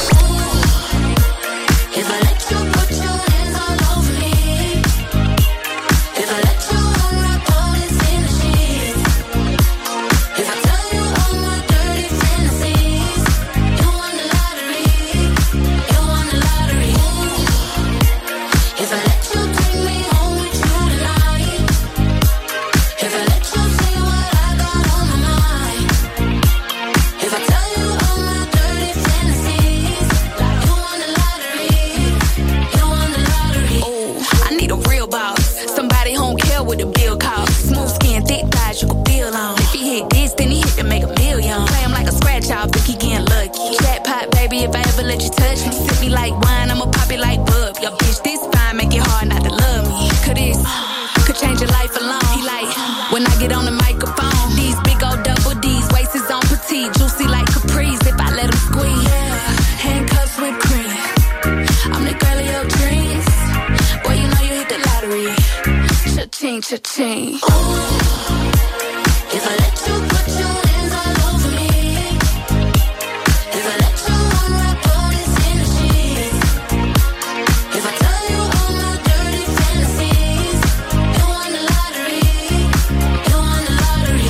If I let you put your hands all over me, if I let you unwrap all this in the sheets, if I tell you all my dirty fantasies, you won the lottery, you won the lottery. If I let you take me home with you tonight, if I let you say what I got on my mind, if I tell you all my dirty fantasies, you won the lottery, you won the lottery. Oh, I need a real boss. Somebody home care what the bill costs. Smooth skin, thick thighs, you can feel on. If he hit this, then he hit to make a million. Play him like a scratch off, think he getting lucky. Jackpot, baby, if I ever let you touch me. Sip me like wine, I'ma pop it like bub. Your bitch this fine, make it hard not to love me. Could this, could change your life alone. He like, when I get on the microphone. These big old double D's, waist is on petite. Juicy like Capri's, if I let him squeeze. Yeah, handcuffs with cream. I'm the girl of your dreams. Boy, you know you hit the lottery. Cha-ching, cha-ching. If I let you put your hands all over me, if I let you unwrap all this in the sheets, if I tell you all my dirty fantasies, you won the lottery, you won the lottery.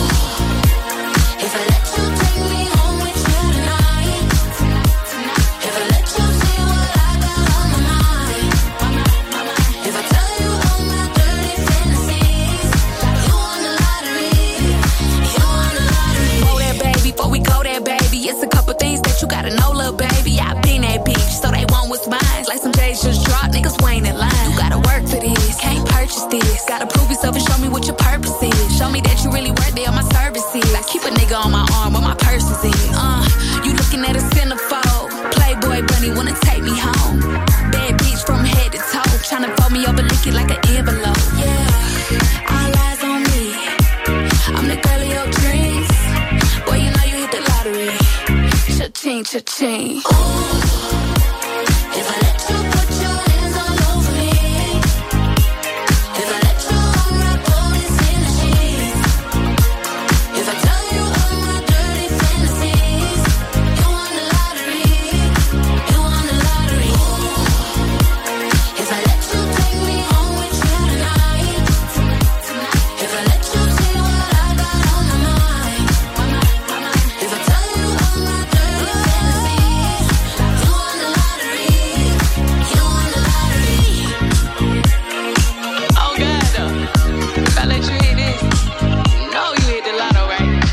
If I let you take me home with you tonight, if I let you say what I got on my mind, if I tell you this? Gotta prove yourself and show me what your purpose is. Show me that you really worth it on my services. I keep a nigga on my arm where my purse is in. Uh, you looking at a centerfold. Playboy bunny wanna take me home. Bad bitch from head to toe. Tryna fold me over, lick it like an envelope. Yeah, all eyes on me. I'm the girl of your dreams. Boy, you know you hit the lottery. Cha-ching, cha-ching. Ooh, if I let you put your hands all over me. If I let you unwrap all these energies. If I tell you all my dirty fantasies. You won the lottery. You won the lottery. Ooh, if I let you take me home with you tonight. If I let you see what I got on my mind. If I tell you all my dirty fantasies. You won the lottery. You won the lottery. Oh God, uh, if I let you hit this, you know you hit the lotto,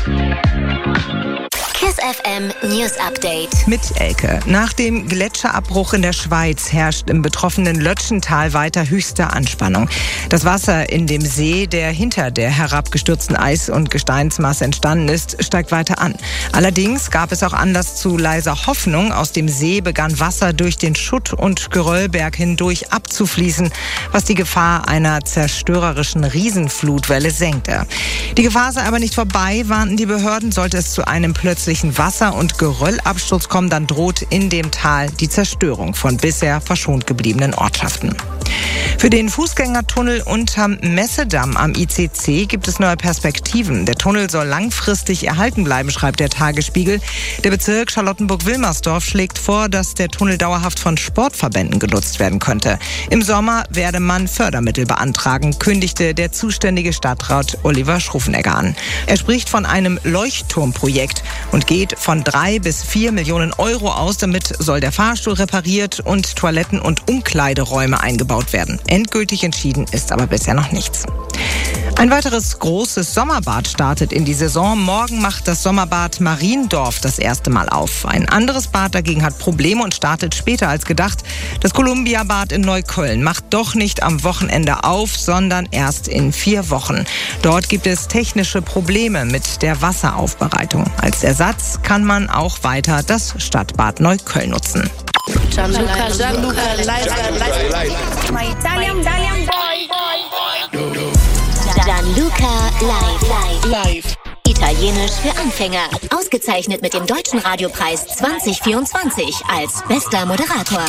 right? Kiss F M News Update. Mit Elke. Nach dem Gletscherabbruch in der Schweiz herrscht im betroffenen Lötschental weiter höchste Anspannung. Das Wasser in dem See, der hinter der herabgestürzten Eis- und Gesteinsmasse entstanden ist, steigt weiter an. Allerdings gab es auch Anlass zu leiser Hoffnung. Aus dem See begann Wasser durch den Schutt- und Geröllberg hindurch abzufließen, was die Gefahr einer zerstörerischen Riesenflutwelle senkte. Die Gefahr sei aber nicht vorbei, warnten die Behörden. Sollte es zu einem plötzlichen Wasser- und Geröllabsturz kommen, dann droht in dem Tal die Zerstörung von bisher verschont gebliebenen Ortschaften. Für den Fußgängertunnel unterm Messedamm am I C C gibt es neue Perspektiven. Der Tunnel soll langfristig erhalten bleiben, schreibt der Tagesspiegel. Der Bezirk Charlottenburg-Wilmersdorf schlägt vor, dass der Tunnel dauerhaft von Sportverbänden genutzt werden könnte. Im Sommer werde man Fördermittel beantragen, kündigte der zuständige Stadtrat Oliver Schruffenegger an. Er spricht von einem Leuchtturmprojekt und geht von drei bis vier Millionen Euro aus. Damit soll der Fahrstuhl repariert und Toiletten und Umkleideräume eingebaut werden. Endgültig entschieden ist aber bisher noch nichts. Ein weiteres großes Sommerbad startet in die Saison. Morgen macht das Sommerbad Mariendorf das erste Mal auf. Ein anderes Bad dagegen hat Probleme und startet später als gedacht. Das Columbia-Bad in Neukölln macht doch nicht am Wochenende auf, sondern erst in vier Wochen. Dort gibt es technische Probleme mit der Wasseraufbereitung. Als Ersatz kann man auch weiter das Stadtbad Neukölln nutzen. Gianluca, Gianluca, live, my Italian, Italian boy. Gianluca live, live, live. Italienisch für Anfänger. Ausgezeichnet mit dem Deutschen Radiopreis zwanzig vierundzwanzig als bester Moderator.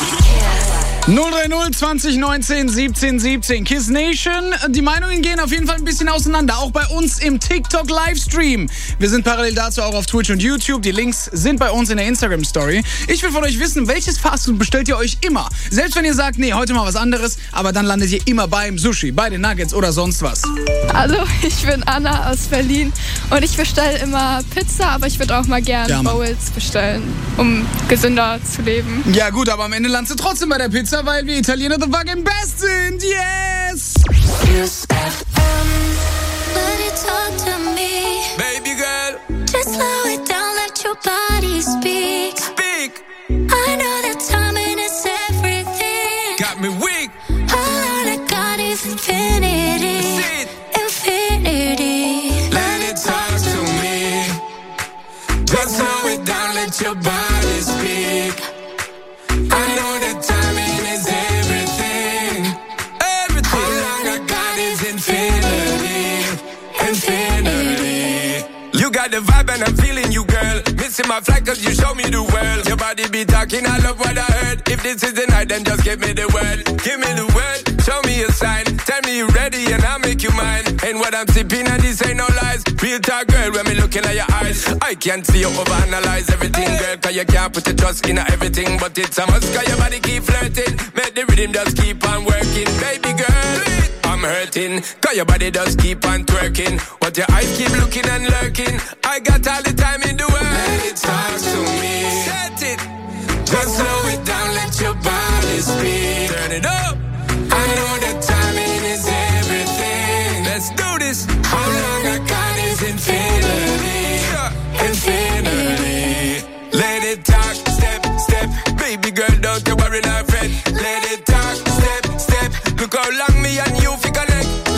null drei null zwanzig neunzehn siebzehn siebzehn Kiss Nation. Die Meinungen gehen auf jeden Fall ein bisschen auseinander. Auch bei uns im TikTok-Livestream. Wir sind parallel dazu auch auf Twitch und YouTube. Die Links sind bei uns in der Instagram-Story. Ich will von euch wissen, welches Fastfood bestellt ihr euch immer? Selbst wenn ihr sagt, nee, heute mal was anderes, aber dann landet ihr immer beim Sushi, bei den Nuggets oder sonst was. Hallo, ich bin Anna aus Berlin und ich bestelle immer Pizza, aber ich würde auch mal gerne ja, Bowls bestellen, um gesünder zu leben. Ja gut, aber am Ende landest du trotzdem bei der Pizza, weil wir Italiener the fucking best sind. Yes! Kiss F M. Let it talk to me. Baby girl. Just slow it down, let your body speak. Speak. I know that timing is everything. Got me weak. All I got is infinity. Infinity. Let it talk to me. Just slow it down, let your body speak. I know that timing is everything. Everything. All I got is infinity. Infinity. You got the vibe and I'm feeling you, girl. Missing my flight cause you show me the world. Your body be talking, I love what I heard. If this is the night, then just give me the word. Give me the word, show me a sign. Tell me you ready and I'll make you mine. And what I'm sipping and this ain't no lies. Real talk, girl, when me looking at your eyes. I can't see you overanalyze everything, girl. Cause you can't put your trust in everything. But it's a must cause your body keep flirting. Make the rhythm just keep on working. Baby girl, I'm hurting. Cause your body does keep on twerking. But your eyes keep looking and lurking. I got all the time in the world. Let it talk to me. Set it. Just slow it down, let your body speak. Turn it up. I know that timing is everything. Let's do this. How long I got is infinity. Infinity. Let it talk, step, step. Baby girl, don't you worry, not fret. Let it talk, step, step. Look how long me and you fi connect.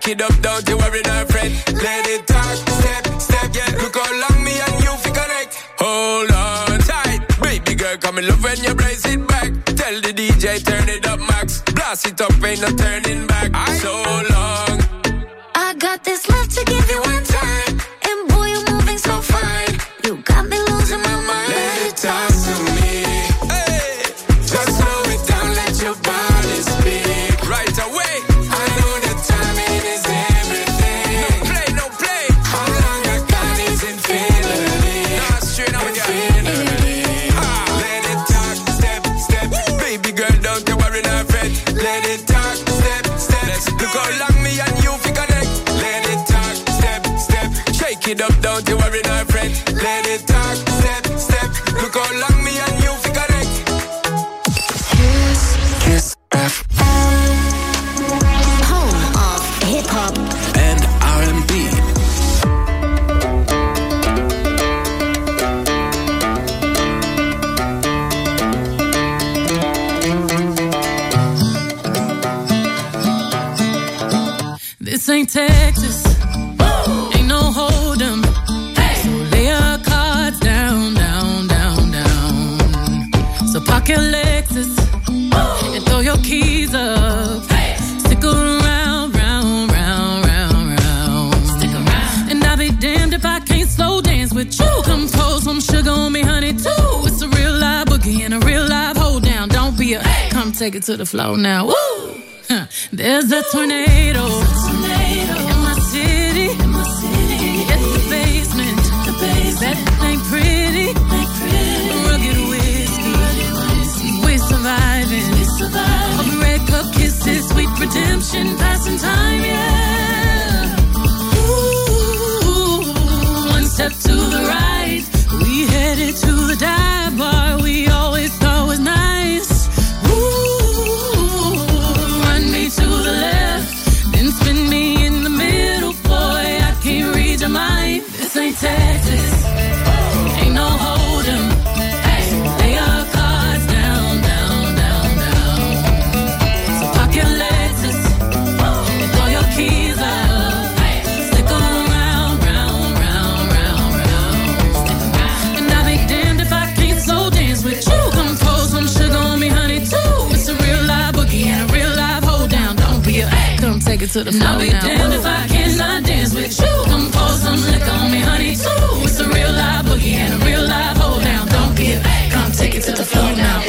it up, don't you worry, no friend. Let it talk, step, step, yeah. Look how long me and you fi connect. Hold on tight, baby girl, come in love when you brace it back. Tell the D J turn it up, max. Blast it up, ain't no turning back. So long. I got this love to give you one time, and boy, you're moving so fine. You got me losing my mind. Let it talk to me. Hey, just slow it down, let your body speak. Right away. I know the timing is everything. No play, no play. How long I got is infinity. Nah, straight up again. Ah, let it talk, step, step. Baby girl, don't you worry, no fret. Let it talk, step, step. Look how long me and you fi connect. Let it talk, step, step. Shake it up, don't you worry, no fret. Let it talk, step, step. Look how long me and you fi connect. Kiss, Kiss F home of hip hop and R and B. This ain't Texas, ain't no hold'em. So lay your cards down, down, down, down. So park your Lexus and throw your keys up. Stick around, round, round, round, round. Stick around. And I'll be damned if I can't slow dance with you. Come pour some sugar on me, honey, too. It's a real live boogie and a real live hold down. Don't be a come take it to the floor now. Woo! Huh. There's a tornado, tornado in my city. In my city. It's the basement. The basement. That ain't pretty. Ain't pretty. Rugged whiskey. Rugged whiskey. We're surviving. We're surviving. Of red cup kisses, sweet redemption, passing time, yeah. Ooh, one step to the right. We headed to the dive bar we always thought was nice. To the left, then spin me in the middle, boy, I can't read your mind. This ain't Texas, ain't no hold'em. Hey, lay your cards down, down, down, down. So park your Lexus and throw your keys up. Hey, stick around, round, round, round, round. And I'll be damned if I can't slow dance with you. Come pour some sugar on me, honey, too. It's a real live boogie and a real live hold down. Don't be a come take it to the floor now. I'll be damned if I cannot dance with you. Come pour some liquor on me, honey, too. It's a real live boogie and a real live hold down. Don't be a come take it to the floor now.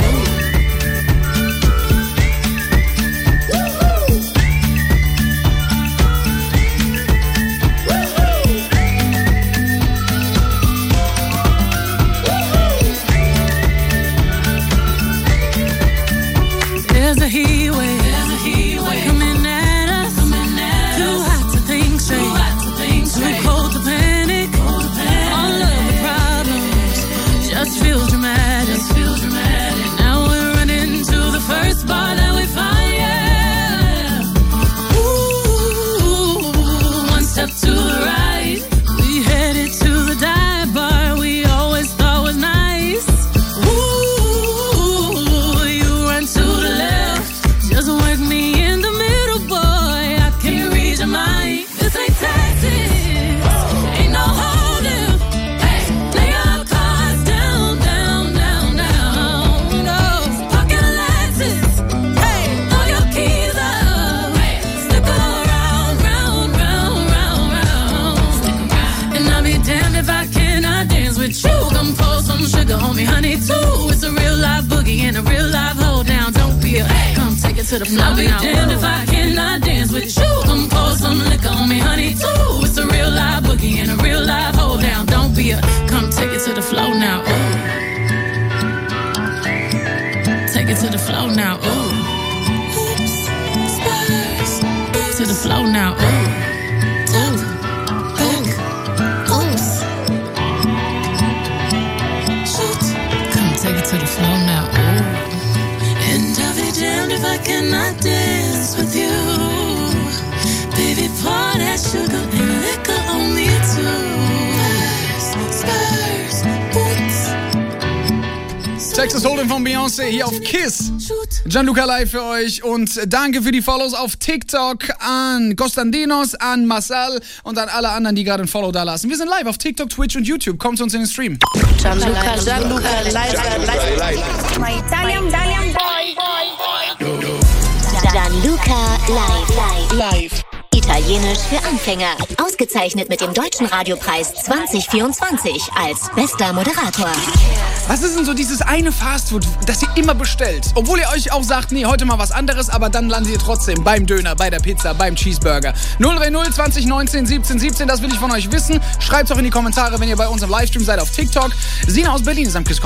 There's a heat wave. There's a heat wave coming at us. Coming at Too us. hot to think straight. Too hot to think straight. Too cold to panic. Cold to panic. All of the problems just feel dramatic. Just feel dramatic. Now we're running to the first bar that we find. Yeah. Ooh, one step to the right. We headed to the dive bar we always thought was nice. Ooh, you run to the left. Just work me in the middle, boy. I can't read your mind. This ain't Texas, ain't no hold'em. Hey, lay your cards down, down, down, down. No, park your Lexus. Hey, throw your keys up. Hey, stick around, round, round, round, round. Stick around. And I'll be damned if I cannot dance with you. Come pour some sugar on me, honey, too. It's a real live boogie and a real live hold down. Don't be a come take it to the floor. I'll be damned if I cannot dance with you. Come pour some liquor on me, honey, too. It's a real live boogie and a real live hold down. Don't be a come take it to the floor now. Ooh. Take it to the floor now. Ooh. Oops, spurs. To the floor now. Ooh. Ooh. Back. Oops. Shoot. Come take it to the floor now. Ooh. And I'll be damned if I cannot dance with you. Baby, pour that sugar and liquor on me too. Spurs, spurs, boots. Texas Hold'em von Beyoncé hier auf KISS. Gianluca live für euch und danke für die Follows auf TikTok an Costandinos, an Marcel und an alle anderen, die gerade ein Follow da lassen. Wir sind live auf TikTok, Twitch und YouTube. Kommt zu uns in den Stream. Gianluca, Gianluca, live, live. My Italian, Italian boy. Gianluca live, live. Italienisch für Anfänger. Ausgezeichnet mit dem Deutschen Radiopreis zwanzig vierundzwanzig als bester Moderator. Was ist denn so dieses eine Fastfood, das ihr immer bestellt? Obwohl ihr euch auch sagt, nee, heute mal was anderes, aber dann landet ihr trotzdem beim Döner, bei der Pizza, beim Cheeseburger. null drei null zwanzig neunzehn siebzehn siebzehn, das will ich von euch wissen. Schreibt's auch in die Kommentare, wenn ihr bei uns im Livestream seid auf TikTok. Sina aus Berlin ist am KISS